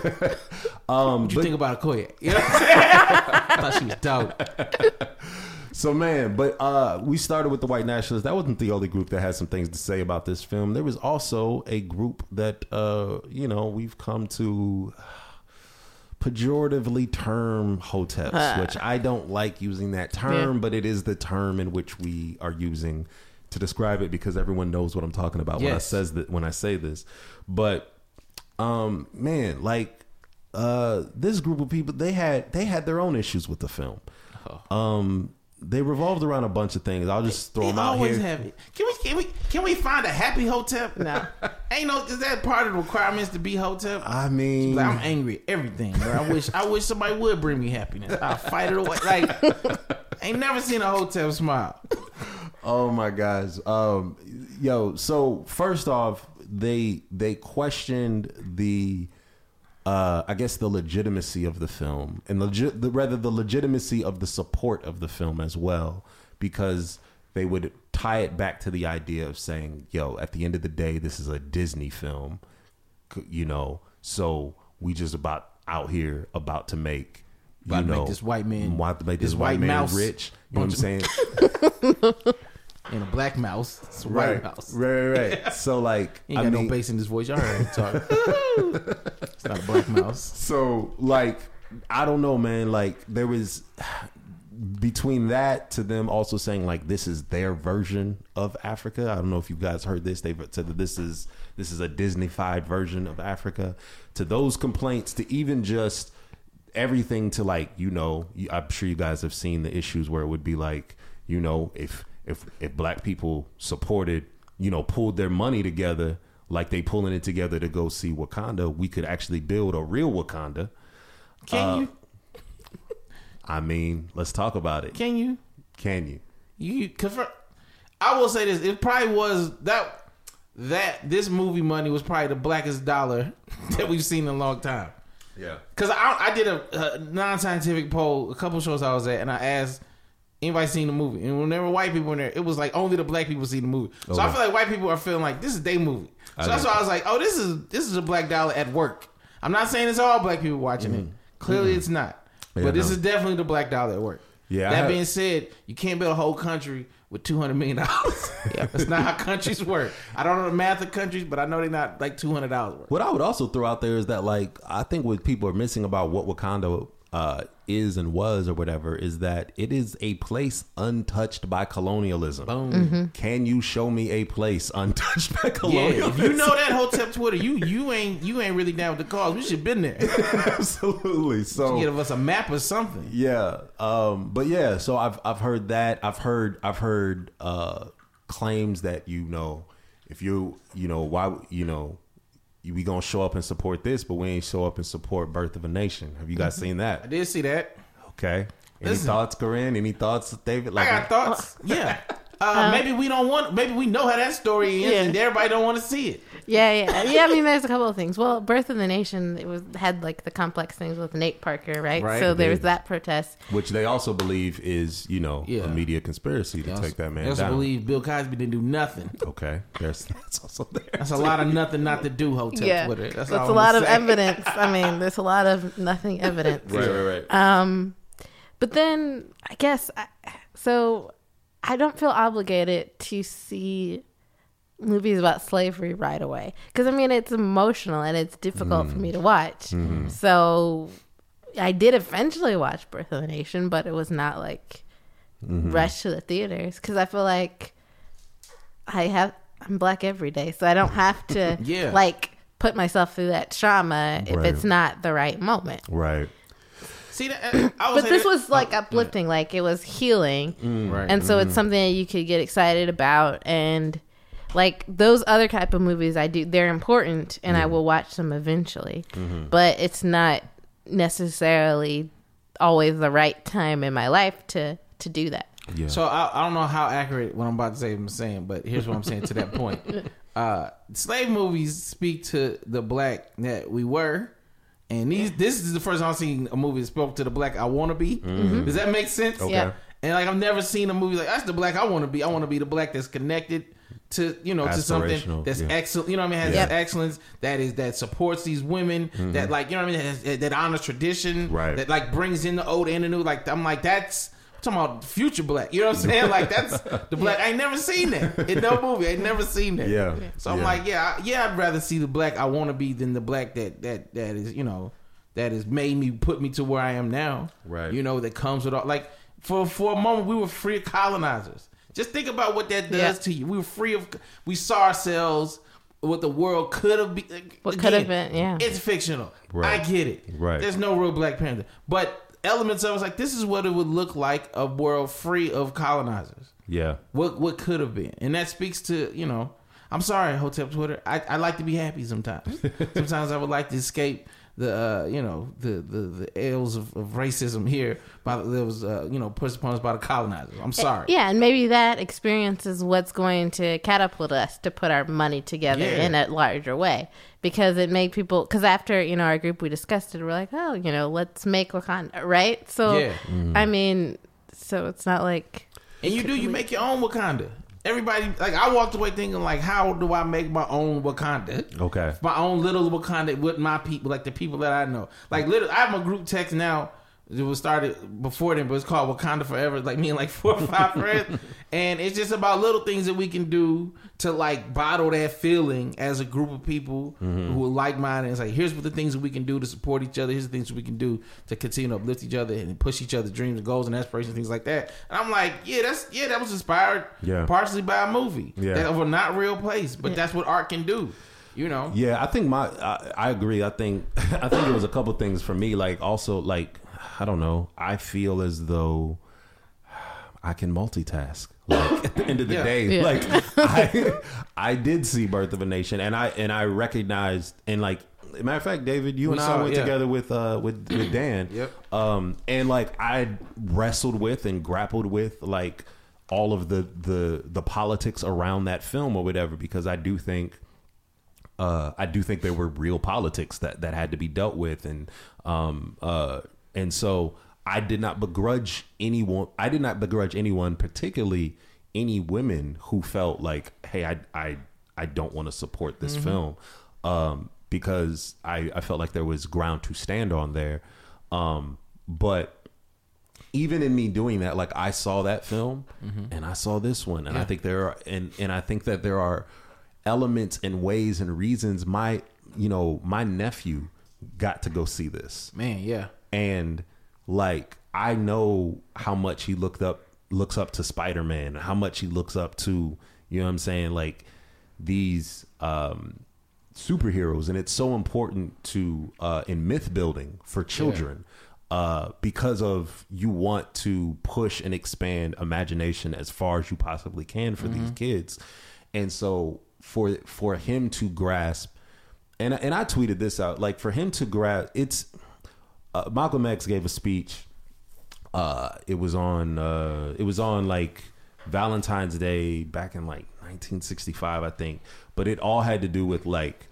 What you think about Okoye? You know what I'm saying? I thought she was dope. So man, but we started with the white nationalists. That wasn't the only group that had some things to say about this film. There was also a group that we've come to pejoratively term hoteps, which I don't like using that term, but it is the term in which we are using to describe it because everyone knows what I'm talking about when I say this. But man, like this group of people, they had their own issues with the film. They revolved around a bunch of things. I'll just throw them out always here. have it. Can we find a happy hotep? No. Is that part of the requirements to be hotep? I mean, Like, I'm angry at everything, bro. I wish somebody would bring me happiness. I'll fight it away. Like, ain't never seen a hotep smile. oh my gosh. So first off, they questioned the I guess the legitimacy of the film and the legitimacy of the support of the film as well, because they would tie it back to the idea of saying, at the end of the day, this is a Disney film, so we just out here about to make, About to make this white man, this white man mouse rich. You know what I'm saying? And a black mouse. It's a white mouse. Right. So like, He ain't got no bass in his voice. Y'all heard him talk. It's not a black mouse. So like, I don't know, man. Like there was between that to them also saying like this is their version of Africa. I don't know if you guys heard this. They've said that this is a Disney-fied version of Africa. To those complaints, to even just everything to like, I'm sure you guys have seen the issues where it would be like, if black people supported, pulled their money together like they pulling it together to go see Wakanda, we could actually build a real Wakanda. Can you? I mean, let's talk about it. Can you? Can you? You confirm? I will say this: it probably was that this movie money was probably the blackest dollar that we've seen in a long time. Yeah. Because I did a non-scientific poll a couple shows I was at, and I asked anybody seen the movie, and whenever white people were there, it was like only the black people seen the movie. So I feel like white people are feeling like this is their movie. So that's why I was like, oh, this is a black dollar at work. I'm not saying it's all black people watching it. Clearly, it's not. Yeah, But this is definitely the black dollar at work. Yeah. That being said, you can't build a whole country with $200 million. Yeah, that's not how countries work. I don't know the math of countries, but I know they're not like $200 worth. What I would also throw out there is that, like, I think what people are missing about what Wakanda is and was or whatever is that it is a place untouched by colonialism. Boom. Can you show me a place untouched by Yeah, colonialism? if you know that Hotep Twitter, you ain't really down with the cause. We should have been there. Absolutely. So Give us a map or something. yeah, but yeah. So I've heard that. I've heard claims that if why we gonna show up and support this, but we ain't show up and support Birth of a Nation. Have you guys seen I that? did see that. Okay. Any Listen. thoughts, Corinne? Any thoughts, David? I got thoughts. Yeah. Maybe we know how that story ends, Yeah. and everybody don't want to see it. Yeah. I mean, there's a couple of things. Well, Birth of the Nation, had like the complex things with Nate Parker, right? Right. So there was that protest. Which they also believe is, a media conspiracy to take that man They also down. believe Bill Cosby didn't do nothing. Okay, that's also there. That's a lot of nothing not to do, Hotep Yeah, Twitter. that's all a I'm lot gonna of say. evidence. I mean, there's a lot of nothing evidence. Right. But then I guess I don't feel obligated to see movies about slavery right away because I mean it's emotional and it's difficult for me to watch. So I did eventually watch Birth of a Nation, but it was not like rushed to the theaters because I feel like I'm Black every day, so I don't have to Yeah. like put myself through that trauma if Right. it's not the right moment. Right. See, I But this was like uplifting, like it was healing, right. and so it's something that you could get excited about. And like those other type of movies, they're important, and I will watch them eventually. But it's not necessarily always the right time in my life to do that. Yeah. So I don't know how accurate what I'm about to say I'm saying, but here's what I'm saying to that point. Slave movies speak to the Black that we were. And this is the first time I've seen a movie that spoke to the Black I want to be. Does that make sense? Okay. Yeah. And like I've never seen a movie like that's the Black I want to be. I want to be the Black that's connected to to something Aspirational, that's yeah. excellent. You know what I mean? Has Yep. excellence that supports these women. That like you know what I mean? That honors tradition. Right. That like brings in the old and the new. Like I'm like that's. I'm talking about future Black, you know what I'm saying? Like that's the Black. I ain't never seen that in no movie. I ain't never seen that. Yeah. So I'm like, I'd rather see the Black I want to be than the Black that is that has made me put me to where I am now. Right. That comes with all like for a moment we were free of colonizers. Just think about what that does to you. We were we saw ourselves what the world could have been. What could have been, yeah. It's fictional. Right. I get it. Right. There's no real Black Panther, but elements of it's like this is what it would look like a world free of colonizers. Yeah. What could have been, and that speaks to I'm sorry, Hotep Twitter. I like to be happy sometimes. Sometimes I would like to escape the the ills of racism here that was pushed upon us by the colonizers. I'm sorry. Yeah, and maybe that experience is what's going to catapult us to put our money together Yeah. in a larger way. Because it made people, because after, our group, we discussed it, we're like, oh, let's make Wakanda, right? So, Yeah. I mean, so it's not like. And you make your own Wakanda. Everybody, like, I walked away thinking, like, how do I make my own Wakanda? Okay. My own little Wakanda with my people, like the people that I know. Like, literally, I have a group text now. It was started before then, but it's called Wakanda Forever. Like me and like 4 or 5 friends. And it's just about little things that we can do to like bottle that feeling as a group of people who are like-minded. It's like, here's what the things that we can do to support each other. Here's the things that we can do to continue to uplift each other and push each other's dreams and goals and aspirations, things like that. And I'm like, that was inspired partially by a movie. Yeah. That of a not real place. But that's what art can do. Yeah, I think I agree. I think there was a couple things for me. Like also like I don't know. I feel as though I can multitask. Like at the end of the day, like I did see Birth of a Nation, and I recognized, and like matter of fact, David, you and I went together with Dan. Yep. And like I wrestled with and grappled with like all of the politics around that film or whatever, because I do think there were real politics that had to be dealt with, and so I did not begrudge anyone. I did not begrudge anyone, particularly any women who felt like, hey, I don't want to support this film, because I felt like there was ground to stand on there. But even in me doing that, like I saw that film and I saw this one, and I think there are, and I think that there are elements and ways and reasons my nephew got to go see this. Man, yeah. And like I know how much he looks up to Spider-Man, how much he looks up to, you know what I'm saying, like these superheroes, and it's so important to in myth building for children, because of you want to push and expand imagination as far as you possibly can for these kids. And so for him to grasp, and I tweeted this out, like for him to grasp, it's Malcolm X gave a speech. It was on like Valentine's Day back in like 1965, I think. But it all had to do with like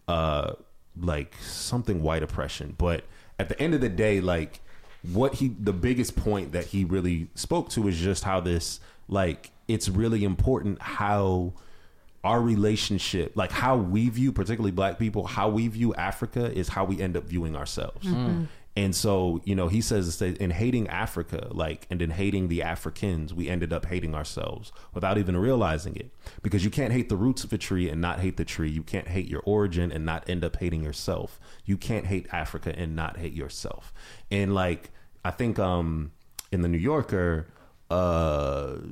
something white oppression. But at the end of the day, like the biggest point that he really spoke to is just how this, like, it's really important how our relationship, like how we view, particularly Black people, how we view Africa is how we end up viewing ourselves. And so, you know, he says that in hating Africa, like, and in hating the Africans, we ended up hating ourselves without even realizing it. Because you can't hate the roots of a tree and not hate the tree. You can't hate your origin and not end up hating yourself. You can't hate Africa and not hate yourself. And like, I think in the New Yorker, Dr.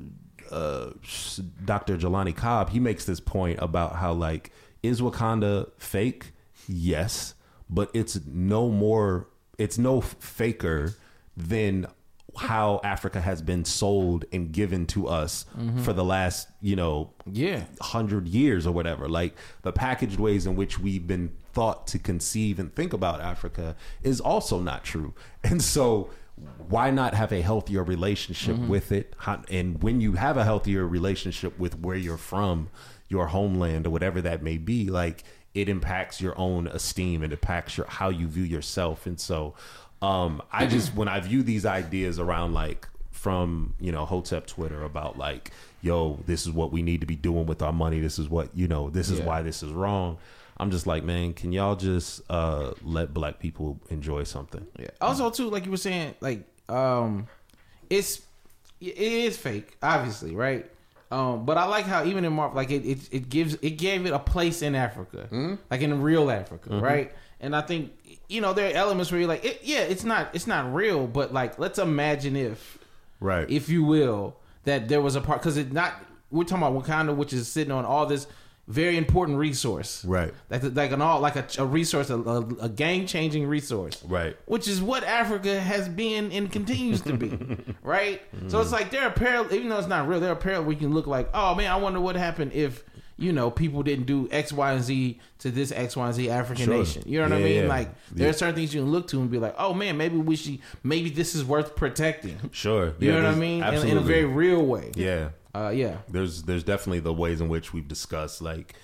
Jelani Cobb, he makes this point about how, like, is Wakanda fake? Yes, but it's no faker than how Africa has been sold and given to us for the last, 100 years or whatever. Like, the packaged ways in which we've been thought to conceive and think about Africa is also not true. And so why not have a healthier relationship with it? And when you have a healthier relationship with where you're from, your homeland or whatever that may be, like, it impacts your own esteem and impacts how you view yourself. And so I just, when I view these ideas around, like, from, Hotep Twitter about, like, yo, this is what we need to be doing with our money. This is what, this is why this is wrong. I'm just like, man, can y'all just let black people enjoy something? Yeah. Also, too, like you were saying, like, it is fake, obviously, right? But I like how even in Marvel, like, it gave it a place in Africa, like in real Africa, right? And I think, there are elements where you're like, it's not real, but, like, let's imagine if you will, that there was a part, because we're talking about Wakanda, which is sitting on all this very important resource, right? Like a resource, a game changing resource, right? Which is what Africa has been and continues to be, right? So it's like there are parallels, even though it's not real. There are parallels where you can look like, oh man, I wonder what happened if people didn't do X, Y, and Z to this X, Y, and Z African nation. You know what I mean? Like there are certain things you can look to and be like, oh man, maybe this is worth protecting. Sure, you know what I mean? In a very real way. Yeah. There's definitely the ways in which we've discussed, like,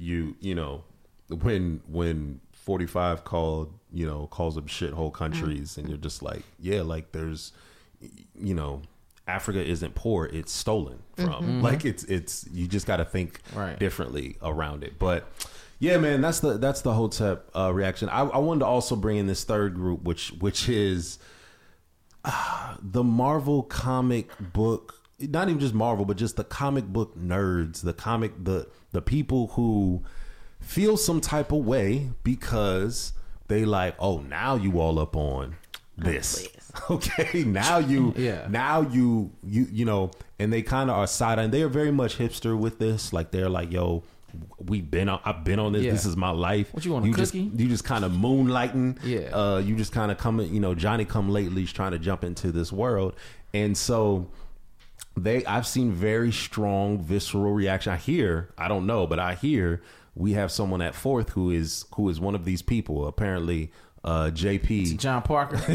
when 45 calls them shithole countries, and you're just like, yeah, like, there's, Africa isn't poor, it's stolen from. Like, it's you just got to think differently around it. But yeah, man, that's the Hotep reaction. I wanted to also bring in this third group, which is the Marvel comic book. Not even just Marvel, but just the comic book nerds, the people who feel some type of way because they like, oh, now you all up on this. Okay, now you, and they kind of are side and they are very much hipster with this. Like, they're like, yo, I've been on this. Yeah. This is my life. What you want, a cookie? You just kind of moonlighting. Yeah. You just kind of coming, Johnny come lately's trying to jump into this world. And so I've seen very strong visceral reaction. I don't know, but I hear we have someone at Fourth who is one of these people. Apparently, JP, it's John Parker,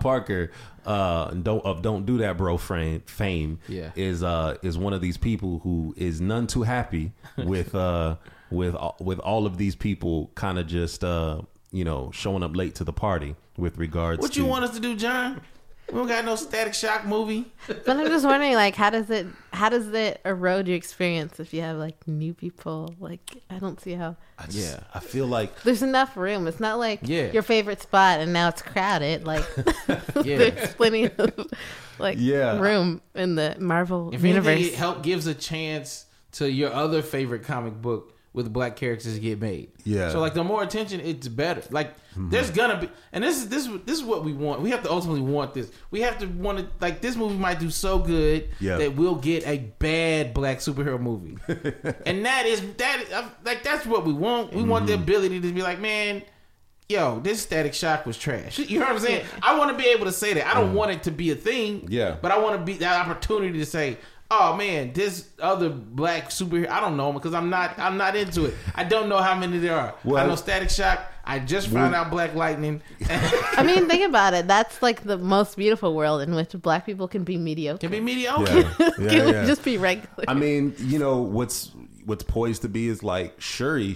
don't do that, bro. Fame is one of these people who is none too happy with all of these people kind of just showing up late to the party with regards. What you want us to do, John? We don't got no Static Shock movie. But I'm just wondering, like, how does it erode your experience if you have, like, new people? Like, I don't see how. I feel like there's enough room. It's not like your favorite spot and now it's crowded. Like, there's plenty of room in the Marvel universe. Anything, it gives a chance to your other favorite comic book with black characters get made. Yeah. So, like, the more attention, it's better. Like, there's gonna be, and this is what we want. We have to ultimately want this. We have to want it. Like, this movie might do so good that we'll get a bad black superhero movie, and that's what we want. We want the ability to be like, man, yo, this Static Shock was trash. You know what I'm saying? I want to be able to say that. I don't want it to be a thing. Yeah. But I want to be that opportunity to say, oh man, this other black superhero, I don't know him because I'm not into it. I don't know how many there are. Well, I know Static Shock. I just found out Black Lightning. I mean, think about it. That's like the most beautiful world in which black people can be mediocre. Just be regular. I mean, what's poised to be is like Shuri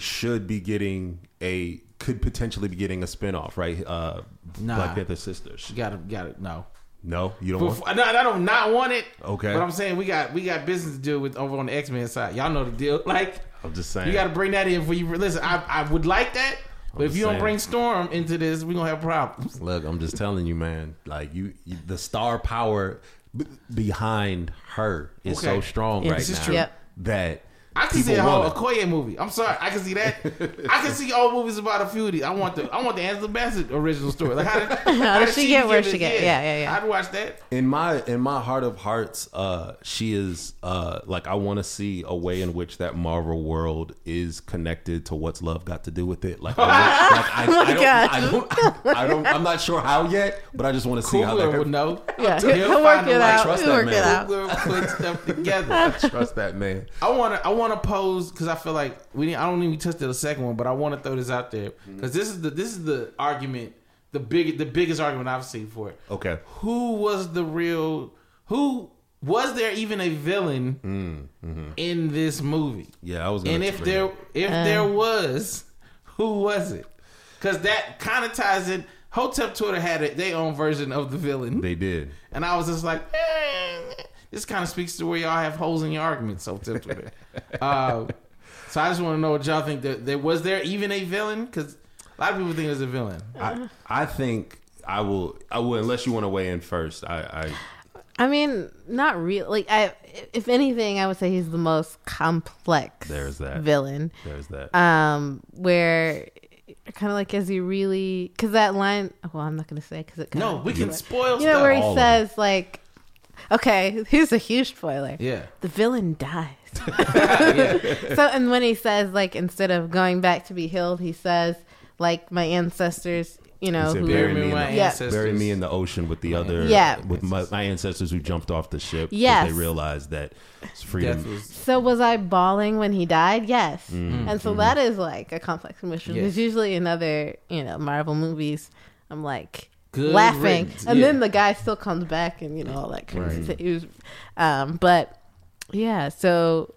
could potentially be getting a spinoff, right? Black Panther sisters. You gotta no. No, you don't want it? No, I don't not want it. Okay. But I'm saying we got business to deal with over on the X-Men side. Y'all know the deal. Like, I'm just saying. You got to bring that in for you. Listen, I would like that, But if you don't saying. bring Storm into this, we're gonna have problems. Look, I'm just telling you, man. Like you the star power behind her is so Okay. strong Yeah, right this now is true. Yep. that I can people see a whole want it. Okoye movie. I'm sorry, I can see that. I can see all movies about a few of these. I want the Angela Bassett original story. Like how did she get where she get? get? Yeah. I'd watch that. In my heart of hearts, she is like I want to see a way in which that Marvel world is connected to what's love got to do with it. Like, I'm not sure how yet, but I just want to see how Coogler that. would know. Yeah, He'll he'll find work the it right out. trust He'll that work man. it out. Coogler put stuff together. Trust that man. I want to pose because I feel like I don't even touch the second one, but I want to throw this out there because this is the argument, the biggest argument I've seen for it. Okay. Who was there even a villain in this movie? Yeah, I was. Gonna And if bring there it. was, who was it? Because that kind of ties in. Hotep Twitter had their own version of the villain, They did. and I was just like, this kind of speaks to where y'all have holes in your arguments. Hotep Twitter. So I just want to know what y'all think. That was there even a villain? Because a lot of people think there's a villain. I think I will unless you want to weigh in first. I mean, not real. Like, if anything, I would say he's the most complex. There's that. Villain. There's that. Where kind of like, is he really? Because that line. Well, I'm not going to say because it. No, we can spoil You know stuff. where he All of says like, okay, here's a huge spoiler. Yeah. The villain dies. Yeah. So, and when he says like, instead of going back to be healed, he says like, my ancestors, you know, He said, who bury me in my the- Yeah. ancestors. Bury me in the ocean with the other, Yeah. with my ancestors who jumped off the ship. 'cause Yes. they realized that it's freedom. Death was- So was I bawling when he died? Yes. Mm-hmm. And so that is like a complex emotion. Yes. Because usually in other, Marvel movies, I'm like Good laughing. riddance. And Yeah. then the guy still comes back and, all that crazy shit. He was, but yeah, so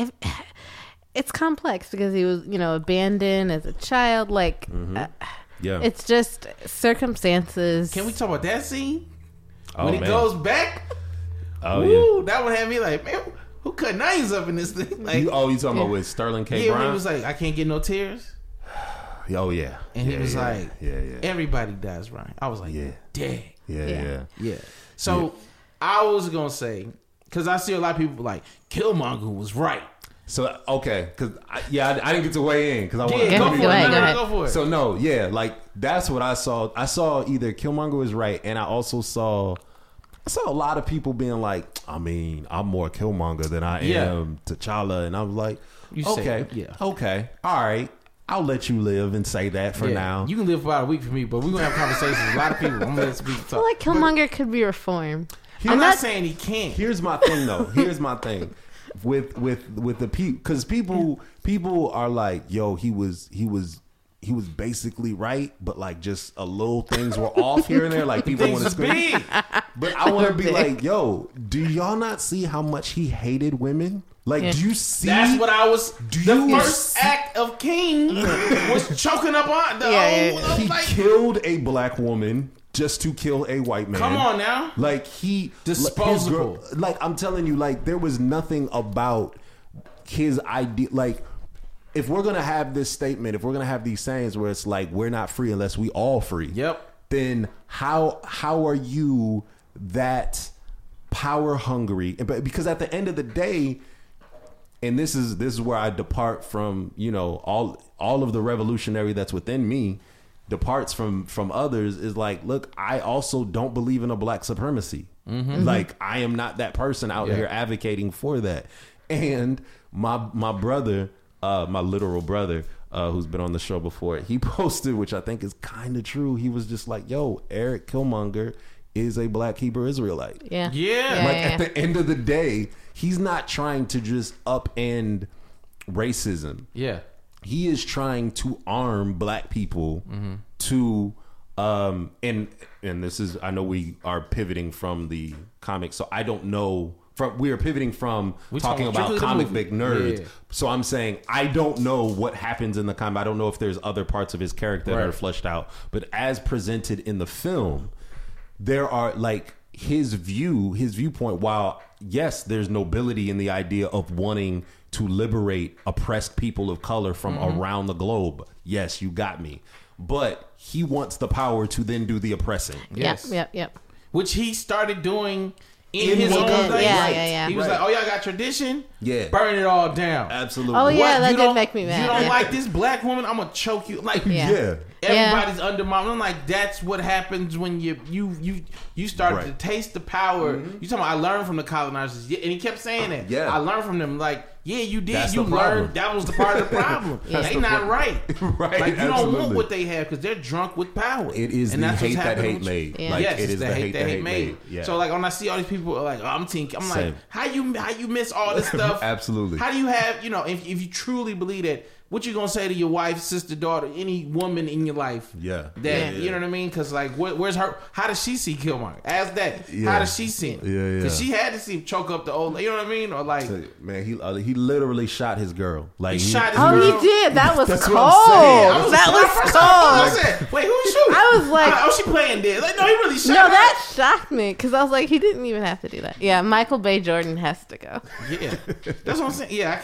it's complex because he was, abandoned as a child. Like, Yeah. it's just circumstances. Can we talk about that scene? Oh, When he man. goes back? Oh, Woo, that one had me like, man, who cut knives up in this thing? Like, you talking about with Sterling K. yeah, when Brown? he was like, I can't get no tears. Oh yeah. And he Yeah, was yeah. like, yeah. everybody dies, Ryan. I was like, Yeah. dang. Yeah. Yeah. So I was going to say, because I see a lot of people like, Killmonger was right. So okay, because I didn't get to weigh in because I want Yeah, Go go for it. ahead, No, go ahead. go for it. So no, yeah, like that's what I saw. I saw either Killmonger was right, and I also saw a lot of people being like, I mean, I'm more Killmonger than I Yeah. am T'Challa, and I was like, You say okay, it, yeah. okay, all right, I'll let you live and say that for Yeah, now. You can live for about a week for me, but we're going to have conversations with a lot of people. I'm going to let speak I talk. feel like Killmonger could be reformed. I'm not saying he can't. Here's my thing though. Here's my thing with the people, because people are like, yo, he was basically right, but like just a little things were off here and there. Like people want Things to are scream. big. But I want to be Big. like, yo, do y'all not see how much he hated women? Like, Yeah. do you see? That's what I was. Do The you first see- act of King was choking up on the Yeah, old. yeah, I was he like, killed a black woman just to kill a white man. come on now. Like he Disposable. his girl- like I'm telling you, like there was nothing about his idea. Like if we're gonna have this statement, if we're gonna have these sayings where it's like we're not free unless we all free. Yep. Then how are you that power hungry? But because at the end of the day, and this is where I depart from, all of the revolutionary that's within me departs from others, is like, look, I also don't believe in a black supremacy. Like I am not that person out Yeah. here advocating for that. And my brother, my literal brother, who's been on the show before, he posted, which I think is kind of true. He was just like, yo, Eric Killmonger is a black Hebrew Israelite. Yeah. Yeah. Like at the end of the day, he's not trying to just upend racism. Yeah. He is trying to arm black people to and this is, I know we are pivoting from the comics, so I don't know we are pivoting from We talking talking about strictly the comic movie. book nerds. Yeah. So I'm saying I don't know what happens in the comic. I don't know if there's other parts of his character that Right. are fleshed out. But as presented in the film, there are like his viewpoint, while yes, there's nobility in the idea of wanting to liberate oppressed people of color from around the globe. Yes, you got me. But he wants the power to then do the oppressing. Yes. Yep. Which he started doing in his Wakanda. own place. Yeah. He was Right. like, "Oh, y'all got tradition? Yeah. Burn it all down." Absolutely. Oh, yeah. What? that You did don't- make me mad. You don't Yeah. like this black woman? I'm gonna choke you. Like, Yeah. everybody's under my. I'm like, that's what happens when you start Right. to taste the power. You talking about? I learned from the colonizers, and he kept saying that. Yeah. I learned from them. Like, yeah, you did. That's You the problem. learned that was the part of the problem. That's They the not pro- right. Right, Like, you don't absolutely. want what they have because they're drunk with power. It is And the that's what's hate that happening hate with you. made. Yeah. Like, Yes, it it's is the hate that hate made. Yeah. So like when I see all these people like, oh, I'm Same. like, how you miss all this stuff? Absolutely. How do you have, if you truly believe that, what you gonna say to your wife, sister, daughter, any woman in your life? Yeah. That Yeah. you know what I mean? Because like, where's her? How does she see Killmonger? Ask that. Yeah. How does she see him? Yeah. Because she had to see him choke up the old. You know what I mean? Or like, Man, he literally shot his girl. Like he shot his Oh, girl. he did. That was That's cold. what I'm saying. I That was first cold. I said, wait, who's shooting? I was like- oh, she playing dead. Like, no, he really shot No, her. that shocked me because I was like, he didn't even have to do that. Yeah, Michael Bay Jordan has to go. Yeah, that's what I'm saying. Yeah,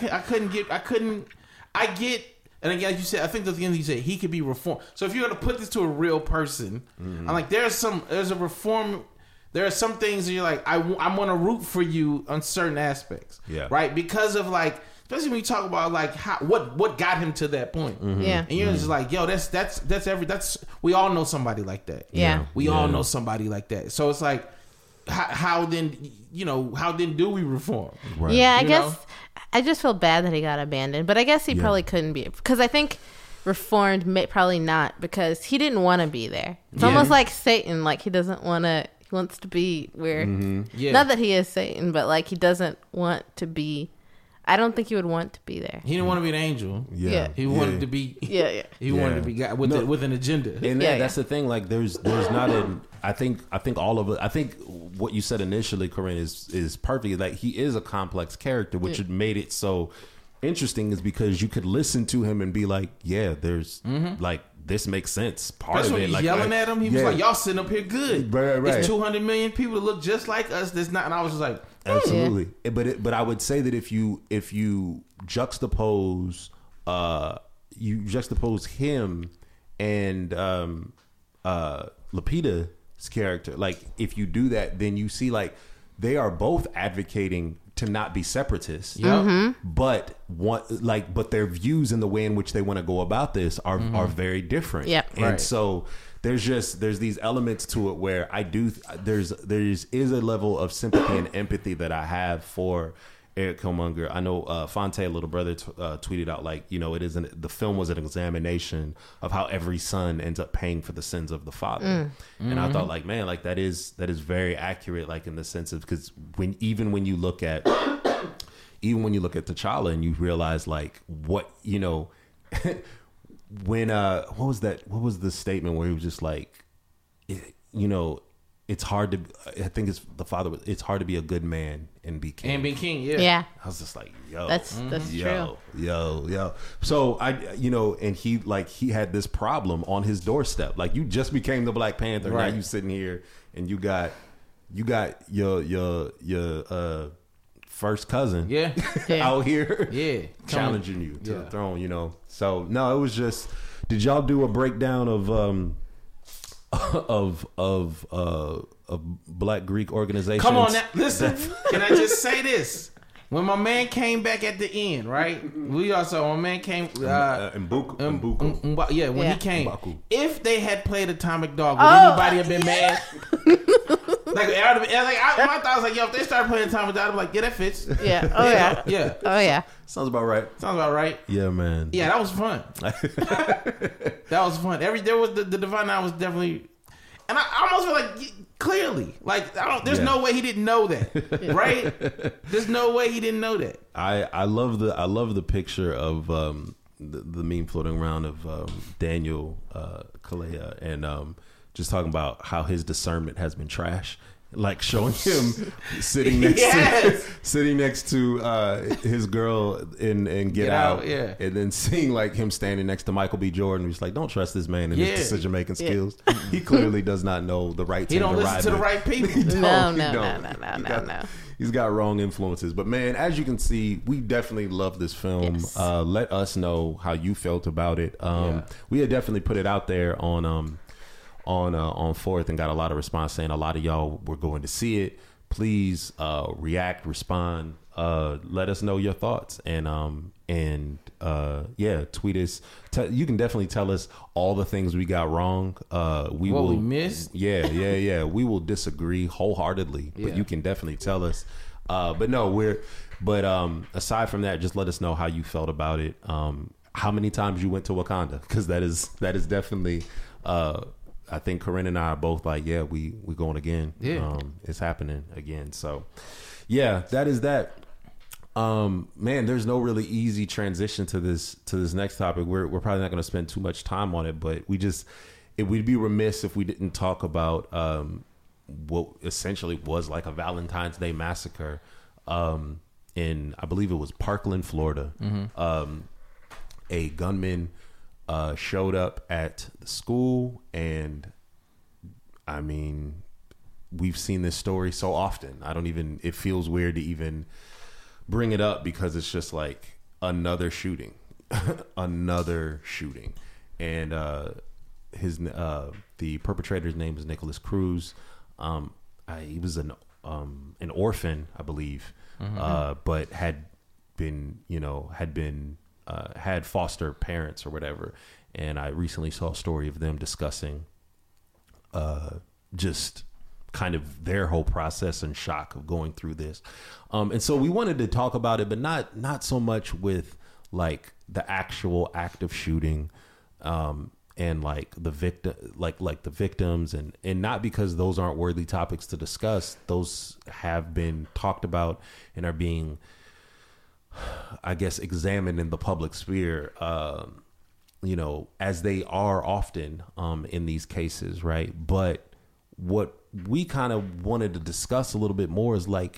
I get, and again, like you said, I think that's the end you said, he could be reformed. So if you're going to put this to a real person, I'm like, there's a reform, there are some things that you're like, I'm going to root for you on certain aspects. Yeah. Right? Because of like, especially when you talk about like what got him to that point. Yeah. And you're just like, yo, that's we all know somebody like that. Yeah. We all know somebody like that. So it's like, how then do we reform? Right. Yeah, I You guess know? I just feel bad that he got abandoned, but I guess he probably couldn't be because I think reformed probably not because he didn't want to be there. It's Yeah. almost like Satan, like he doesn't want to. He wants to be where. Yeah. Not that he is Satan, but like he doesn't want to be. I don't think he would want to be there. He didn't want to be an angel. Yeah. He wanted to be. Yeah. He wanted to be God with No. with an agenda. And Yeah, that's the thing. Like, there's not an. I think all of it. I think what you said initially, Corinne, is perfect. Like, he is a complex character, which made it so interesting. Is because you could listen to him and be like, yeah, there's like this makes sense. Part That's of when it, he's like yelling at him. He was yeah. like, "Y'all sitting up here good. Right. It's 200 million people that look just like us. That's not." And I was just like, Absolutely. But I would say that if you juxtapose him and Lupita's character, like if you do that, then you see like they are both advocating to not be separatists. But but their views and the way in which they want to go about this are very different. Yep. And Right. so there's these elements to it where I do there's a level of sympathy and empathy that I have for Eric Killmonger. I know Fonte, little brother, tweeted out like, the film was an examination of how every son ends up paying for the sins of the father. And I thought like, man, like that is very accurate, like in the sense of, because when you look at T'Challa and you realize like what, when what was the statement where he was just like, it's hard to, I think it's hard to be a good man and be king. "And being king, yeah, Yeah. I was just like, yo, That's true. yo. So and he had this problem on his doorstep. Like, you just became the Black Panther. Right. Now you sitting here and you got your first cousin yeah, out here yeah, challenging you to Yeah. the throne, So no, it was just, did y'all do a breakdown of Black Greek organizations? Come on now, listen. Can I just say this? When my man came back at the end, right? My man came. M'Baku. Yeah, when Yeah. he came. M'Baku. If they had played Atomic Dog, would Oh, anybody have been mad? My thought was like, yo, if they started playing Atomic Dog, I'd be like, yeah, that fits. Yeah. Oh yeah. Yeah. Oh yeah. Sounds about right. Sounds about right. Yeah, man. Yeah, that was fun. That was fun. There was the Divine Nine was definitely, and I almost feel like clearly, like there's Yeah. no way he didn't know that, right? There's no way he didn't know that. I love the picture of the meme floating around of Daniel Kaluuya and just talking about how his discernment has been trash. like showing him sitting next to his girl in Get Out, yeah. and then seeing like him standing next to Michael B. Jordan. He's like, don't trust this man in his decision making skills. He clearly does not know the right. He don't listen to the right people. No. He's got wrong influences. But man, as you can see, we definitely love this film. Yes. Let us know how you felt about it. We had definitely put it out there on 4th and got a lot of response saying a lot of y'all were going to see it. Please react, respond, let us know your thoughts, and tweet us. You can definitely tell us all the things we got wrong. We missed. Yeah. We will disagree wholeheartedly, but you can definitely tell us. But aside from that, just let us know how you felt about it. How many times you went to Wakanda, because that is definitely. I think Corinne and I are both like, we're going again. Yeah. It's happening again. So, that is that. Man, there's no really easy transition to this next topic. We're probably not going to spend too much time on it, but we'd be remiss if we didn't talk about what essentially was like a Valentine's Day massacre in, I believe it was Parkland, Florida. Mm-hmm. A gunman showed up at the school, and I mean, we've seen this story so often. It feels weird to even bring it up because it's just like another shooting. And the perpetrator's name is Nicholas Cruz. He was an orphan, I believe, but had foster parents or whatever. And I recently saw a story of them discussing just kind of their whole process and shock of going through this. And so we wanted to talk about it, but not so much with like the actual act of shooting and like the victim, like the victims, and not because those aren't worthy topics to discuss. Those have been talked about and are being, I guess, examined in the public sphere, as they are often in these cases, right? But what we kind of wanted to discuss a little bit more is like,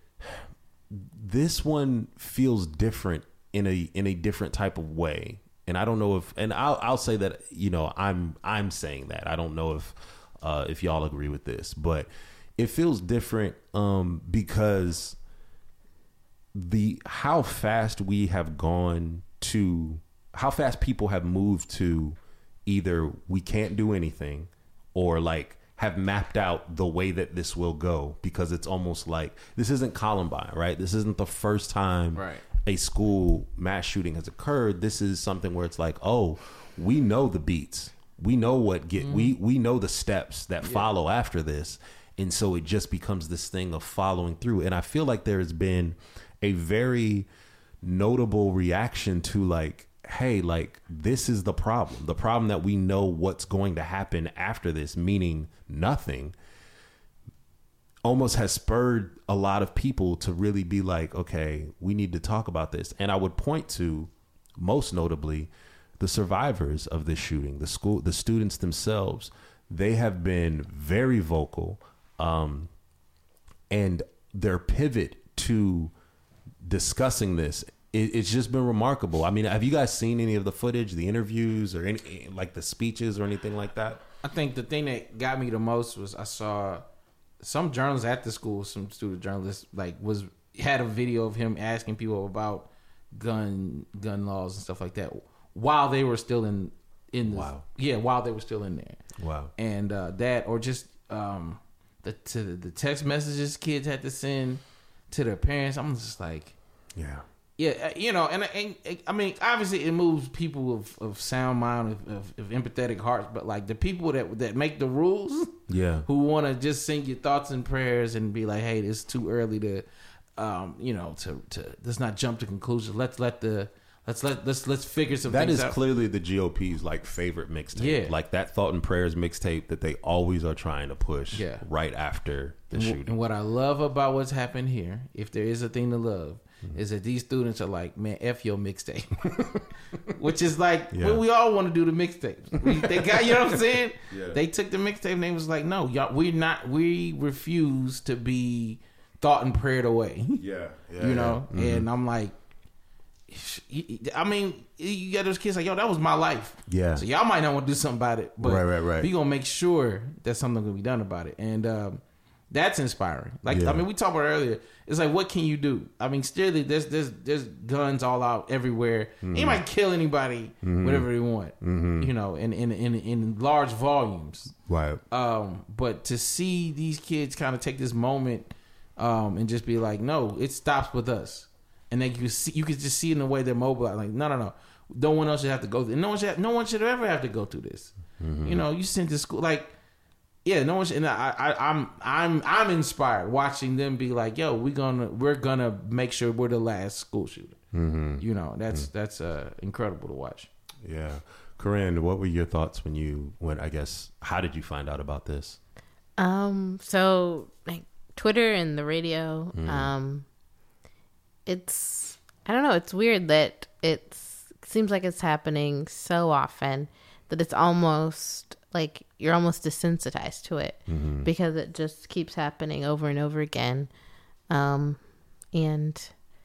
this one feels different in a different type of way. And I don't know if, and I'll say that, I'm saying that. I don't know if y'all agree with this, but it feels different because how fast we have gone to, how fast people have moved to either we can't do anything or like have mapped out the way that this will go, because it's almost like this isn't Columbine, right? This isn't the first time a school mass shooting has occurred. This is something where it's like, oh, we know the beats. We know we know the steps that follow after this. And so it just becomes this thing of following through. And I feel like there has been a very notable reaction to like, hey, like this is the problem that we know what's going to happen after this, meaning nothing, almost has spurred a lot of people to really be like, okay, we need to talk about this. And I would point to most notably the survivors of this shooting, the students themselves. They have been very vocal, and their pivot to discussing this, it's just been remarkable. I mean, have you guys seen any of the footage, the interviews, or any like the speeches or anything like that? I think the thing that got me the most was I saw some journalists at the school, some student journalists, had a video of him asking people about gun laws and stuff like that while they were still in while they were still in there. Wow. And that, or just the text messages kids had to send to their parents. I'm just like, yeah, and I mean, obviously it moves people of sound mind, of empathetic hearts, but like the people that make the rules, who want to just sing your thoughts and prayers and be like, hey, it's too early to, to let's not jump to conclusions. Let's figure some that things is out. Clearly the GOP's like favorite mixtape, like that Thought and Prayers mixtape that they always are trying to push right after the shooting. And what I love about what's happened here, if there is a thing to love, is that these students are like, man, F your mixtape. Which is like, Yeah. well, we all want to do the mixtape. They got, you know what I'm saying? Yeah. They took the mixtape and they was like, no, y'all, we refuse to be thought and prayed away. Yeah. You know? And I'm like, I mean, you got those kids like, yo, that was my life. Yeah. So y'all might not want to do something about it, but Right. we gonna make sure that something gonna be done about it, and that's inspiring. Like, Yeah. I mean, we talked about it earlier. It's like, what can you do? I mean, still, there's guns all out everywhere. Anybody kill anybody, whatever they want, you know, in large volumes. Right. But to see these kids kind of take this moment and just be like, no, it stops with us. And then you could just see in the way they're mobilized. Like, no. No one else should have to go through. No one should ever have to go through this. You know, you sent to school. Like, yeah, no one should. And I'm inspired watching them be like, yo, we're gonna make sure we're the last school shooter. You know, that's incredible to watch. Yeah. Corinne, what were your thoughts when you went? I guess, how did you find out about this? So like Twitter and the radio, I don't know, it's weird that it seems like it's happening so often that it's almost like you're almost desensitized to it because it just keeps happening over and over again. And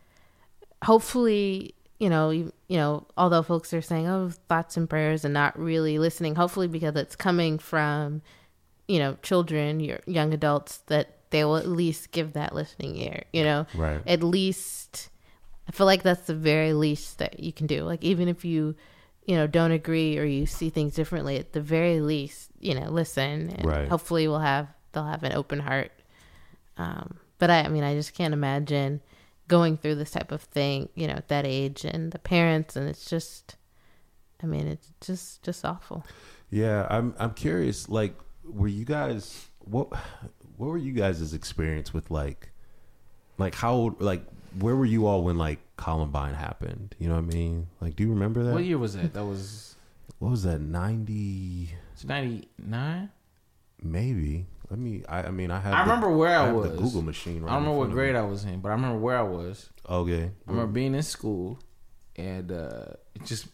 hopefully, you know, although folks are saying, oh, thoughts and prayers and not really listening, hopefully because it's coming from, you know, children, your young adults, that they will at least give that listening ear, you know, Right. At least I feel like that's the very least that you can do. Like, even if you know, don't agree or you see things differently, at the very least, you know, listen, and Right. hopefully they'll have an open heart. But I mean, I just can't imagine going through this type of thing, you know, at that age, and the parents, and it's just, I mean, it's just awful. Yeah, I'm curious. Like, were you guys what were you guys' experience with like how old, like, where were you all when like Columbine happened? You know what I mean? Like, do you remember that? What year was that? That was What was that? 90? 99. Maybe. I mean, I have. I remember where I have was. the Google machine. Right I don't remember in what front of grade me. I was in, but I remember where I was. Okay. I remember being in school, and just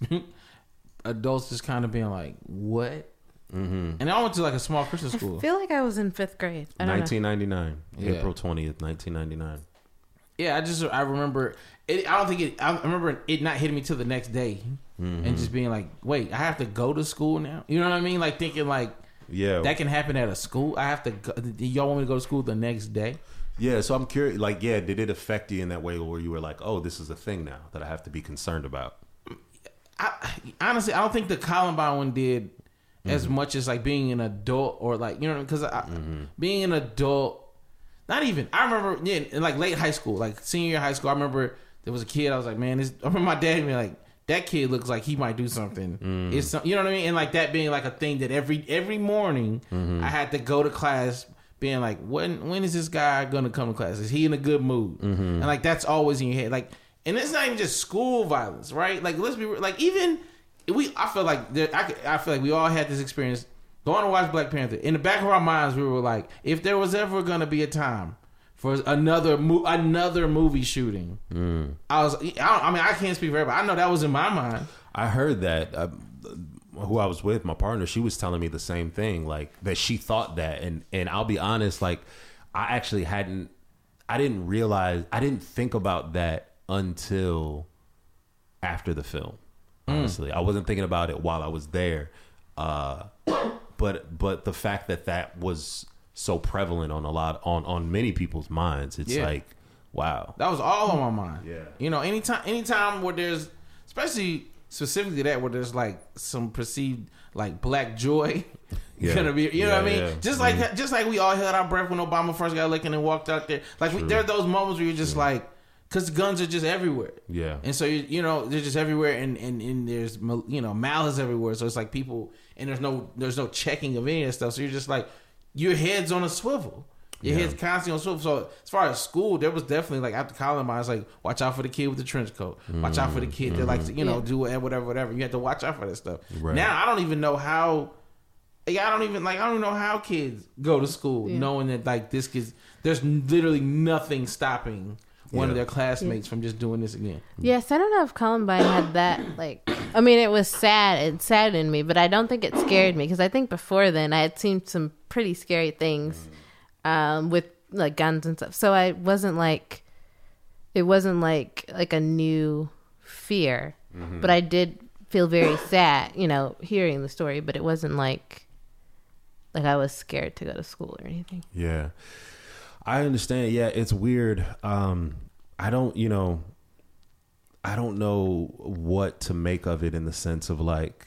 adults just kind of being like, "What?" Mm-hmm. And I went to like a small Christian I school. feel like I was in 5th grade. I don't know. 1999, Yeah. April 20th, 1999. Yeah, I remember it. I don't think it. I remember it not hitting me till the next day, and just being like, "Wait, I have to go to school now." You know what I mean? Like thinking like Yeah. that can happen at a school. I have to. Go, y'all want me to go to school the next day? Yeah. So I'm curious. Like, yeah, did it affect you in that way where you were like, "Oh, this is a thing now that I have to be concerned about"? Honestly, I don't think the Columbine one did as much as like being an adult or like, you know, because being an adult, not even. I remember in like late high school, like senior year of high school. I remember there was a kid. I was like, man, I remember my dad being like, that kid looks like he might do something. It's some, you know what I mean, and like that being like a thing that every morning I had to go to class. Being like, when is this guy gonna come to class? Is he in a good mood? And like that's always in your head. Like, and it's not even just school violence, right? Like, let's be like, even I feel like I feel like we all had this experience going to watch Black Panther. In the back of our minds, we were like, if there was ever gonna be a time for another movie shooting, I mean, I can't speak for everybody. I know that was in my mind. I heard that. Who I was with, my partner, she was telling me the same thing, like that she thought that, and I'll be honest, like I actually I didn't realize, I didn't think about that until after the film. Honestly, I wasn't thinking about it while I was there, but the fact that was so prevalent on many people's minds, it's like, wow, That was all on my mind. Yeah. You know, anytime where there's, especially specifically that where there's like some perceived like black joy, Yeah. gonna be, you know what I mean? Yeah. Just like we all held our breath when Obama first got elected and walked out there. Like there are those moments where you're just like, because guns are just everywhere. Yeah. And so you know they're just everywhere, and there's, you know, malice everywhere. So it's like people, and there's no checking of any of that stuff. So you're just like, your head's on a swivel. Your head's constantly on a swivel. So as far as school, there was definitely like after Columbine, it's like, watch out for the kid with the trench coat. Watch out for the kid that likes to, you know, do whatever. You have to watch out for that stuff. Right. Now I don't even know how. I don't even know how kids go to school knowing that like this kid's, there's literally nothing stopping one of Yeah. their classmates from just doing this again. Yes, I don't know if Columbine had that. Like, I mean, it was sad. It saddened me, but I don't think it scared me because I think before then I had seen some pretty scary things with like guns and stuff. So I wasn't like, it wasn't like a new fear, but I did feel very sad, hearing the story. But it wasn't like I was scared to go to school or anything. Yeah, I understand. Yeah, it's weird. I don't know what to make of it in the sense of like,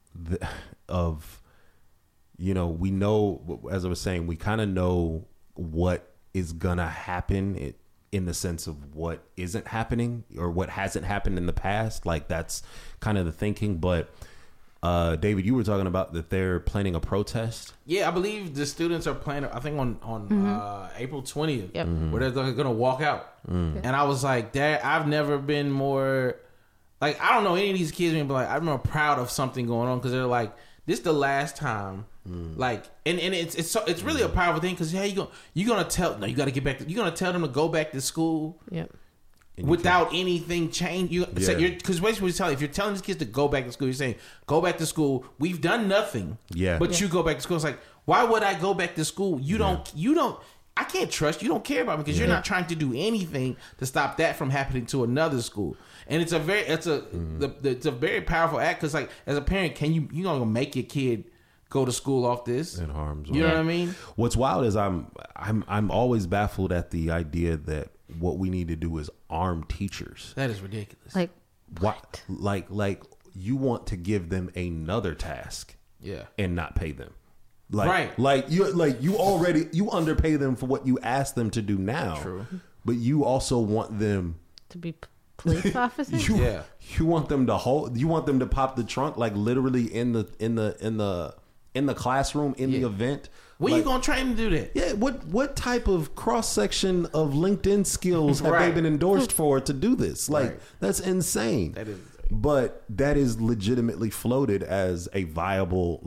we know, as I was saying, we kind of know what is gonna happen in the sense of what isn't happening or what hasn't happened in the past. Like that's kind of the thinking. But David, you were talking about that they're planning a protest. Yeah, I believe the students are planning. I think on April 20th, Yep. where they're going to walk out. And I was like, "Dad, I've never been more like I don't know any of these kids being like I'm more proud of something going on because they're like this is the last time." Like and it's really a powerful thing because you're gonna tell you got to get back. You're gonna tell them to go back to school. Yep. Without anything change, because basically if you're telling these kids to go back to school, you're saying go back to school. We've done nothing, but you go back to school. It's like, why would I go back to school? You don't. I can't trust you. Don't care about me because you're not trying to do anything to stop that from happening to another school. And it's a very powerful act because like as a parent, you gonna make your kid go to school off this In harm's way. You know what I mean? What's wild is I'm always baffled at the idea that what we need to do is arm teachers. That is ridiculous. Like What? Like you want to give them another task, and not pay them. Like you underpay them for what you ask them to do now. True. But you also want them to be police officers. You want them to hold. You want them to pop the trunk, like literally in the classroom in the event. When you gonna train them to do that? Yeah. What type of cross section of LinkedIn skills have they been endorsed for to do this? Like that's insane. That is. But that is legitimately floated as a viable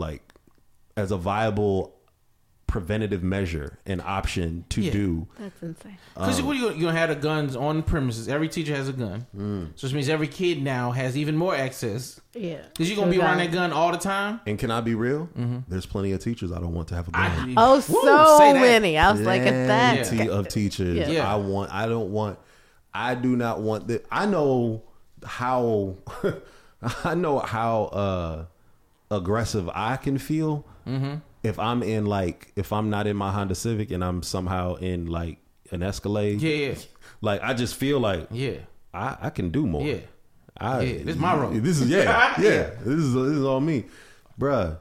preventative measure, an option to do. That's insane. Because you're gonna have the guns on premises. Every teacher has a gun, so which means every kid now has even more access. Yeah. Because you're gonna be around that gun all the time. And can I be real? There's plenty of teachers I don't want to have a gun. So many. I was like, at that. Plenty of teachers. Yeah. I do not want that. I know how aggressive I can feel if I'm not in my Honda Civic and I'm somehow in like an Escalade. Yeah. Like I just feel like I can do more. Yeah. This is my road. This is This is all me, bruh.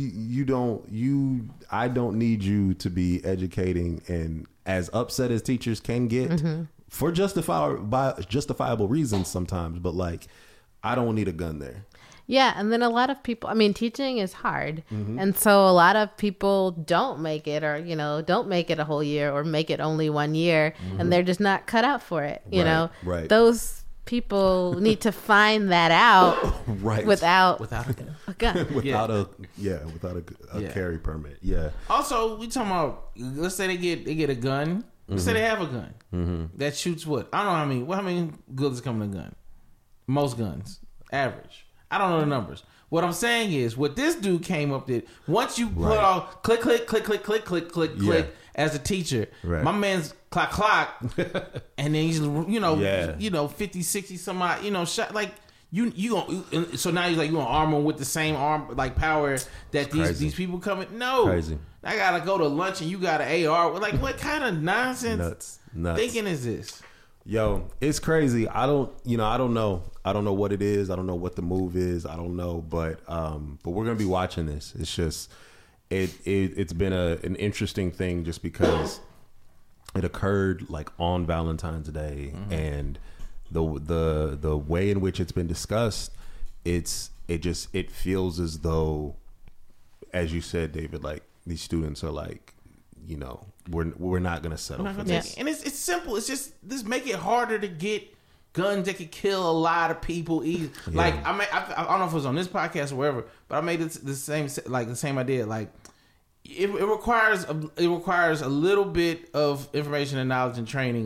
I don't need you to be educating and as upset as teachers can get for justifiable reasons sometimes. But like, I don't need a gun there. Yeah, and then a lot of people, I mean, teaching is hard. And so a lot of people don't make it or, don't make it a whole year or make it only 1 year and they're just not cut out for it. You know, right. Those people need to find that out without a gun. a gun. Without a carry permit. Yeah. Also, we talking about, let's say they get a gun. Let's say they have a gun that shoots what? I don't know how many bullets come in a gun. Most guns, average. I don't know the numbers. What I'm saying is, what this dude came up with, once you put off click, click, click, click, click, click, click, click as a teacher, my man's clock, and then he's, 50, 60, some odd, shot, like, you gonna, so now he's like, you gonna arm him with the same arm, like, power that these people coming? No. Crazy. I gotta go to lunch and you got an AR. Like, what kind of nonsense Nuts. thinking is this? Yo, it's crazy. I don't know. I don't know what it is. I don't know what the move is. I don't know, but we're gonna be watching this. It's just it's been an interesting thing just because it occurred like on Valentine's Day, and the way in which it's been discussed, it feels as though, as you said, David, like these students are like, we're not gonna settle for this. And it's simple. It's just this make it harder to get guns that could kill a lot of people easy. Yeah. Like I don't know if it was on this podcast or wherever, but I made it the same idea. Like it requires a little bit of information and knowledge and training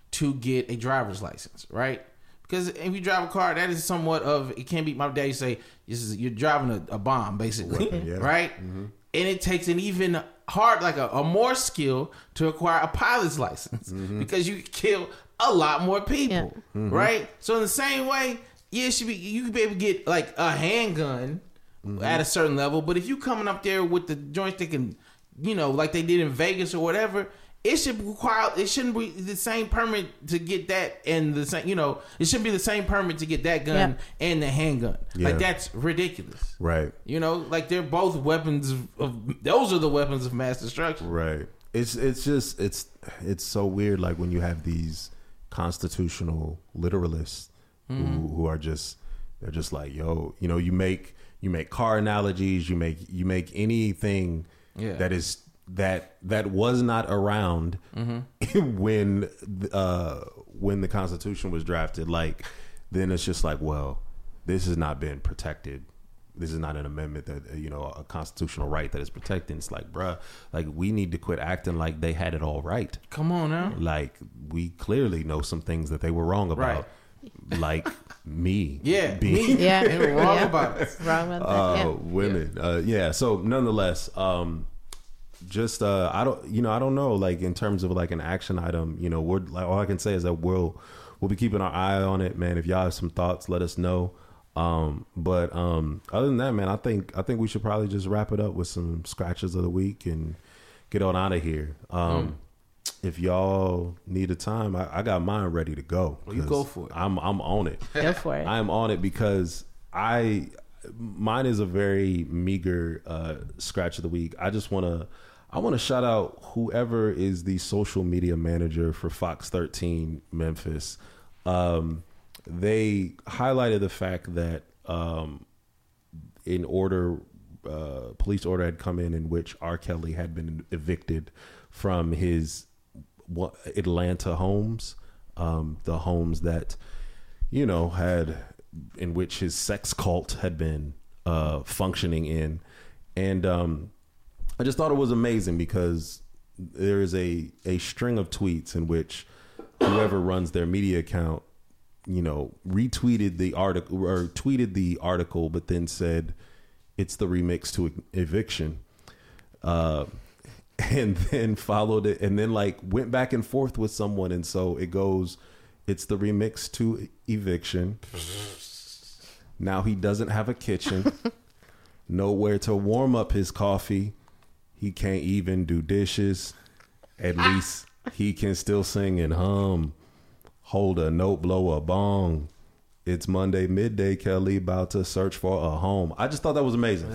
to get a driver's license, right? Because if you drive a car, that is somewhat of, it can be, my dad used to say, you're driving a bomb, basically, Yeah. right? And it takes an even hard, like a more skill to acquire a pilot's license because you kill a lot more people, right? So in the same way, yeah, it should be, you could be able to get like a handgun at a certain level, but if you coming up there with the joystick and, you know, like they did in Vegas or whatever, it should require, it shouldn't be the same permit to get that and the same, you know, it shouldn't be the same permit to get that gun and the handgun. Yeah. Like, that's ridiculous. Right. You know, like they're both weapons of those are the weapons of mass destruction. Right. It's just it's so weird. Like when you have these constitutional literalists who are just, they're just like, yo, you know, you make car analogies, you make anything that was not around when the Constitution was drafted. Like, then it's just like, well, this has not been protected. This is not an amendment that, you know, a constitutional right that is protected. It's like, bruh, like, we need to quit acting like they had it all right. Come on now. Like, we clearly know some things that they were wrong about. Right. Like me. Yeah. being Yeah, They were wrong about it. Wrong about that. women. So nonetheless, just I don't know, like, in terms of like an action item, you know, we're like, all I can say is that we'll be keeping our eye on it, man. If y'all have some thoughts, let us know. But other than that, man, I think we should probably just wrap it up with some scratches of the week and get on out of here. If y'all need a time, I got mine ready to go. Well, you go for it. I'm on it. Go for it. I'm on it because mine is a very meager scratch of the week. I want to shout out whoever is the social media manager for Fox 13 Memphis. They highlighted the fact that police order had come in which R. Kelly had been evicted from his Atlanta homes, the homes that, you know, in which his sex cult had been functioning in. And I just thought it was amazing because there is a string of tweets in which whoever runs their media account, you know, retweeted the article or tweeted the article, but then said it's the remix to Eviction. And then followed it and then like went back and forth with someone. And so it goes, it's the remix to Eviction. Now he doesn't have a kitchen, nowhere to warm up his coffee. He can't even do dishes. At least he can still sing and hum. Hold a note, blow a bong. It's Monday midday, Kelly about to search for a home. I just thought that was amazing.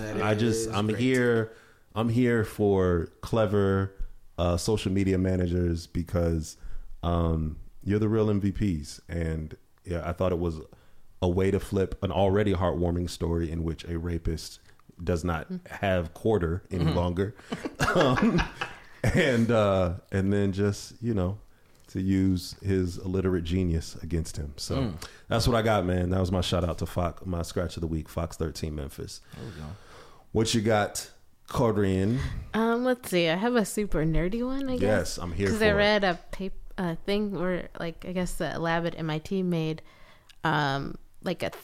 I'm here for clever social media managers because you're the real MVPs. And yeah, I thought it was a way to flip an already heartwarming story in which a rapist does not have quarter any longer. And then just, you know, to use his illiterate genius against him. So that's what I got, man. That was my shout out to Fox, my scratch of the week, Fox 13 Memphis. There we go. What you got, Corinne? Let's see. I have a super nerdy one, I guess. Yes, I'm here for it. Because I read a thing where, like, I guess the lab at MIT made like a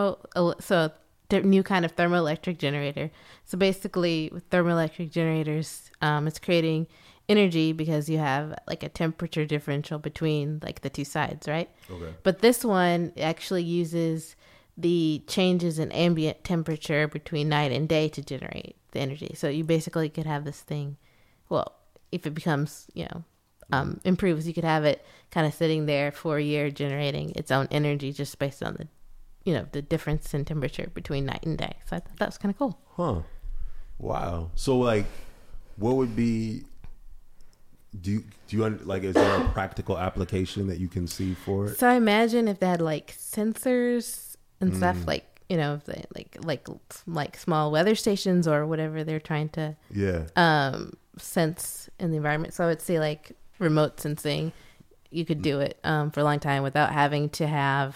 new kind of thermoelectric generator. So basically, with thermoelectric generators, it's creating energy because you have like a temperature differential between like the two sides, right? Okay. But this one actually uses the changes in ambient temperature between night and day to generate the energy. So you basically could have this thing, well, if it becomes, you know, improves, you could have it kind of sitting there for a year generating its own energy just based on the, you know, the difference in temperature between night and day. So I thought that was kind of cool. Huh. Wow. So like, what would be, do you like, is there a practical application that you can see for it? So I imagine if they had like sensors and stuff, like, you know, if they like small weather stations or whatever they're trying to sense in the environment. So I would say like remote sensing, you could do it for a long time without having to have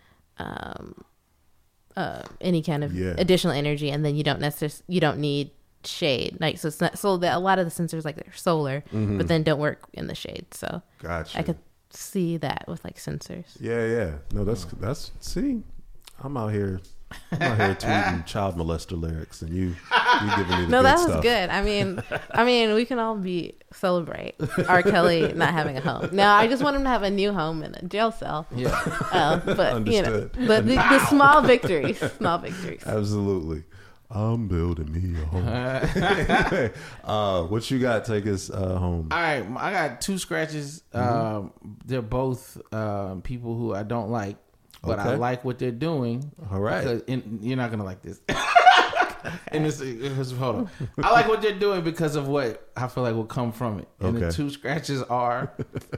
any kind of additional energy, and then you don't need shade, like, so it's not, so that a lot of the sensors, like, they're solar but then don't work in the shade. So gotcha. I could see that with like censors. Yeah. No, that's see, I'm out here tweeting child molester lyrics, and you giving me the No, good that was stuff. good. I mean, we can all celebrate R. Kelly not having a home. Now, I just want him to have a new home in a jail cell. Yeah. But you know, Understood. but the small victories, Absolutely. I'm building me a home. What you got? Take us home. All right, I got two scratches. They're both people who I don't like, but I Okay. like what they're doing. All right. You're not gonna like this. And hold on. I like what they're doing because of what I feel like will come from it. And the Okay. two scratches are,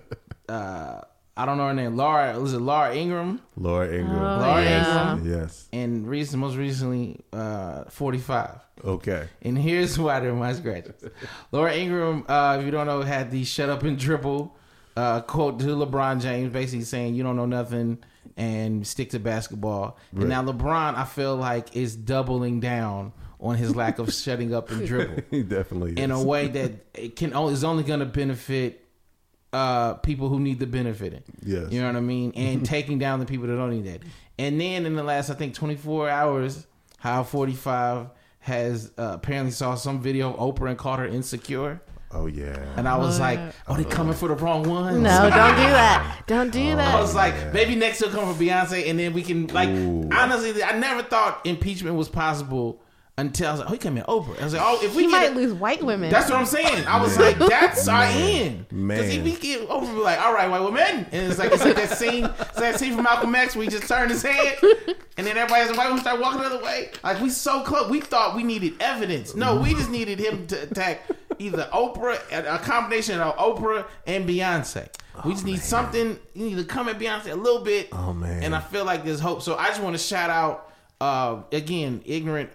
I don't know her name. Laura Ingraham? Laura Ingram. Oh, Laura yeah. Ingraham. Yes. And most recently, 45. Okay. And here's why they're my scratches. Laura Ingraham, if you don't know, had the "shut up and dribble" quote to LeBron James, basically saying you don't know nothing and stick to basketball. Right. And now LeBron, I feel like, is doubling down on his lack of shutting up and dribble He definitely is. in a way that is only going to benefit people who need the benefiting. Yes. You know what I mean? And taking down the people that don't need that. And then in the last, I think, 24 hours, how 45 has apparently saw some video of Oprah and called her insecure. Oh yeah. And I was like, oh, they coming for the wrong ones? No, don't do that. Don't do that. I was like, maybe next he'll come for Beyonce, and then we can, like, Ooh. honestly, I never thought impeachment was possible until I was like, oh, he came in Oprah. I was like, oh, if we he get might it, lose white women. that's what I'm saying. I was like, that's our end. Man. Because if we get over, be like, all right, white women. And it's like that scene from Malcolm X where he just turned his head, and then everybody as a white woman start walking the other way. Like, we so close. We thought we needed evidence. No, we just needed him to attack either Oprah, a combination of Oprah and Beyonce. We just need something. You need to come at Beyonce a little bit. Oh, man. And I feel like there's hope. So I just want to shout out, again, ignorant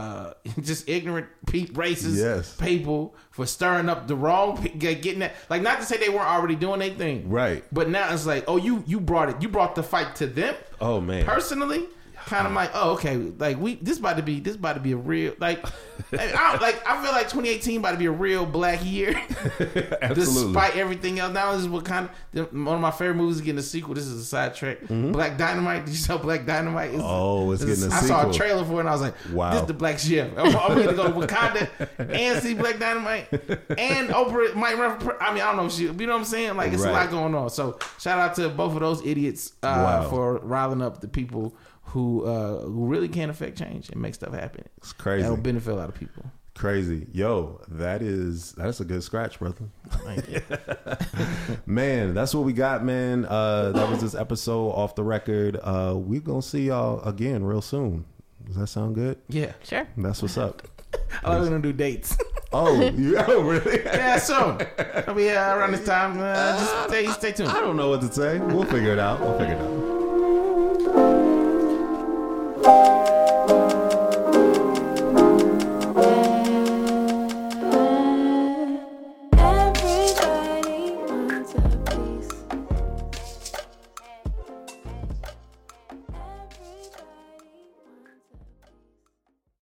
racist Yes. people for stirring up the wrong, getting that. Like, not to say they weren't already doing their thing, Right. But now it's like, oh, you brought it. You brought the fight to them Oh man. personally. Kind of like, oh, okay, like this about to be a real, like, I feel like 2018 about to be a real black year. Absolutely. Despite everything else. Now this is what one of my favorite movies is getting a sequel. This is a sidetrack. Black Dynamite. Did you saw Black Dynamite? It's getting a I saw sequel. a trailer for it and I was like, Wow. this is the Black Chef. I'm going to go to Wakanda and see Black Dynamite and Oprah might run for, I mean, I don't know if she, you know what I'm saying? Like, it's a lot going on. So shout out to both of those idiots Wow. for riling up the people who really can affect change and make stuff happen. It's crazy. That'll benefit a lot of people. Crazy. Yo, that's a good scratch, brother. Thank you. Man, that's what we got, man. That was this episode off the record. We're gonna see y'all again real soon. Does that sound good? Yeah. Sure. That's what's up. I was going to do dates. Oh, really? Yeah, soon. I'll be around this time. Just stay tuned. I don't know what to say. We'll figure it out.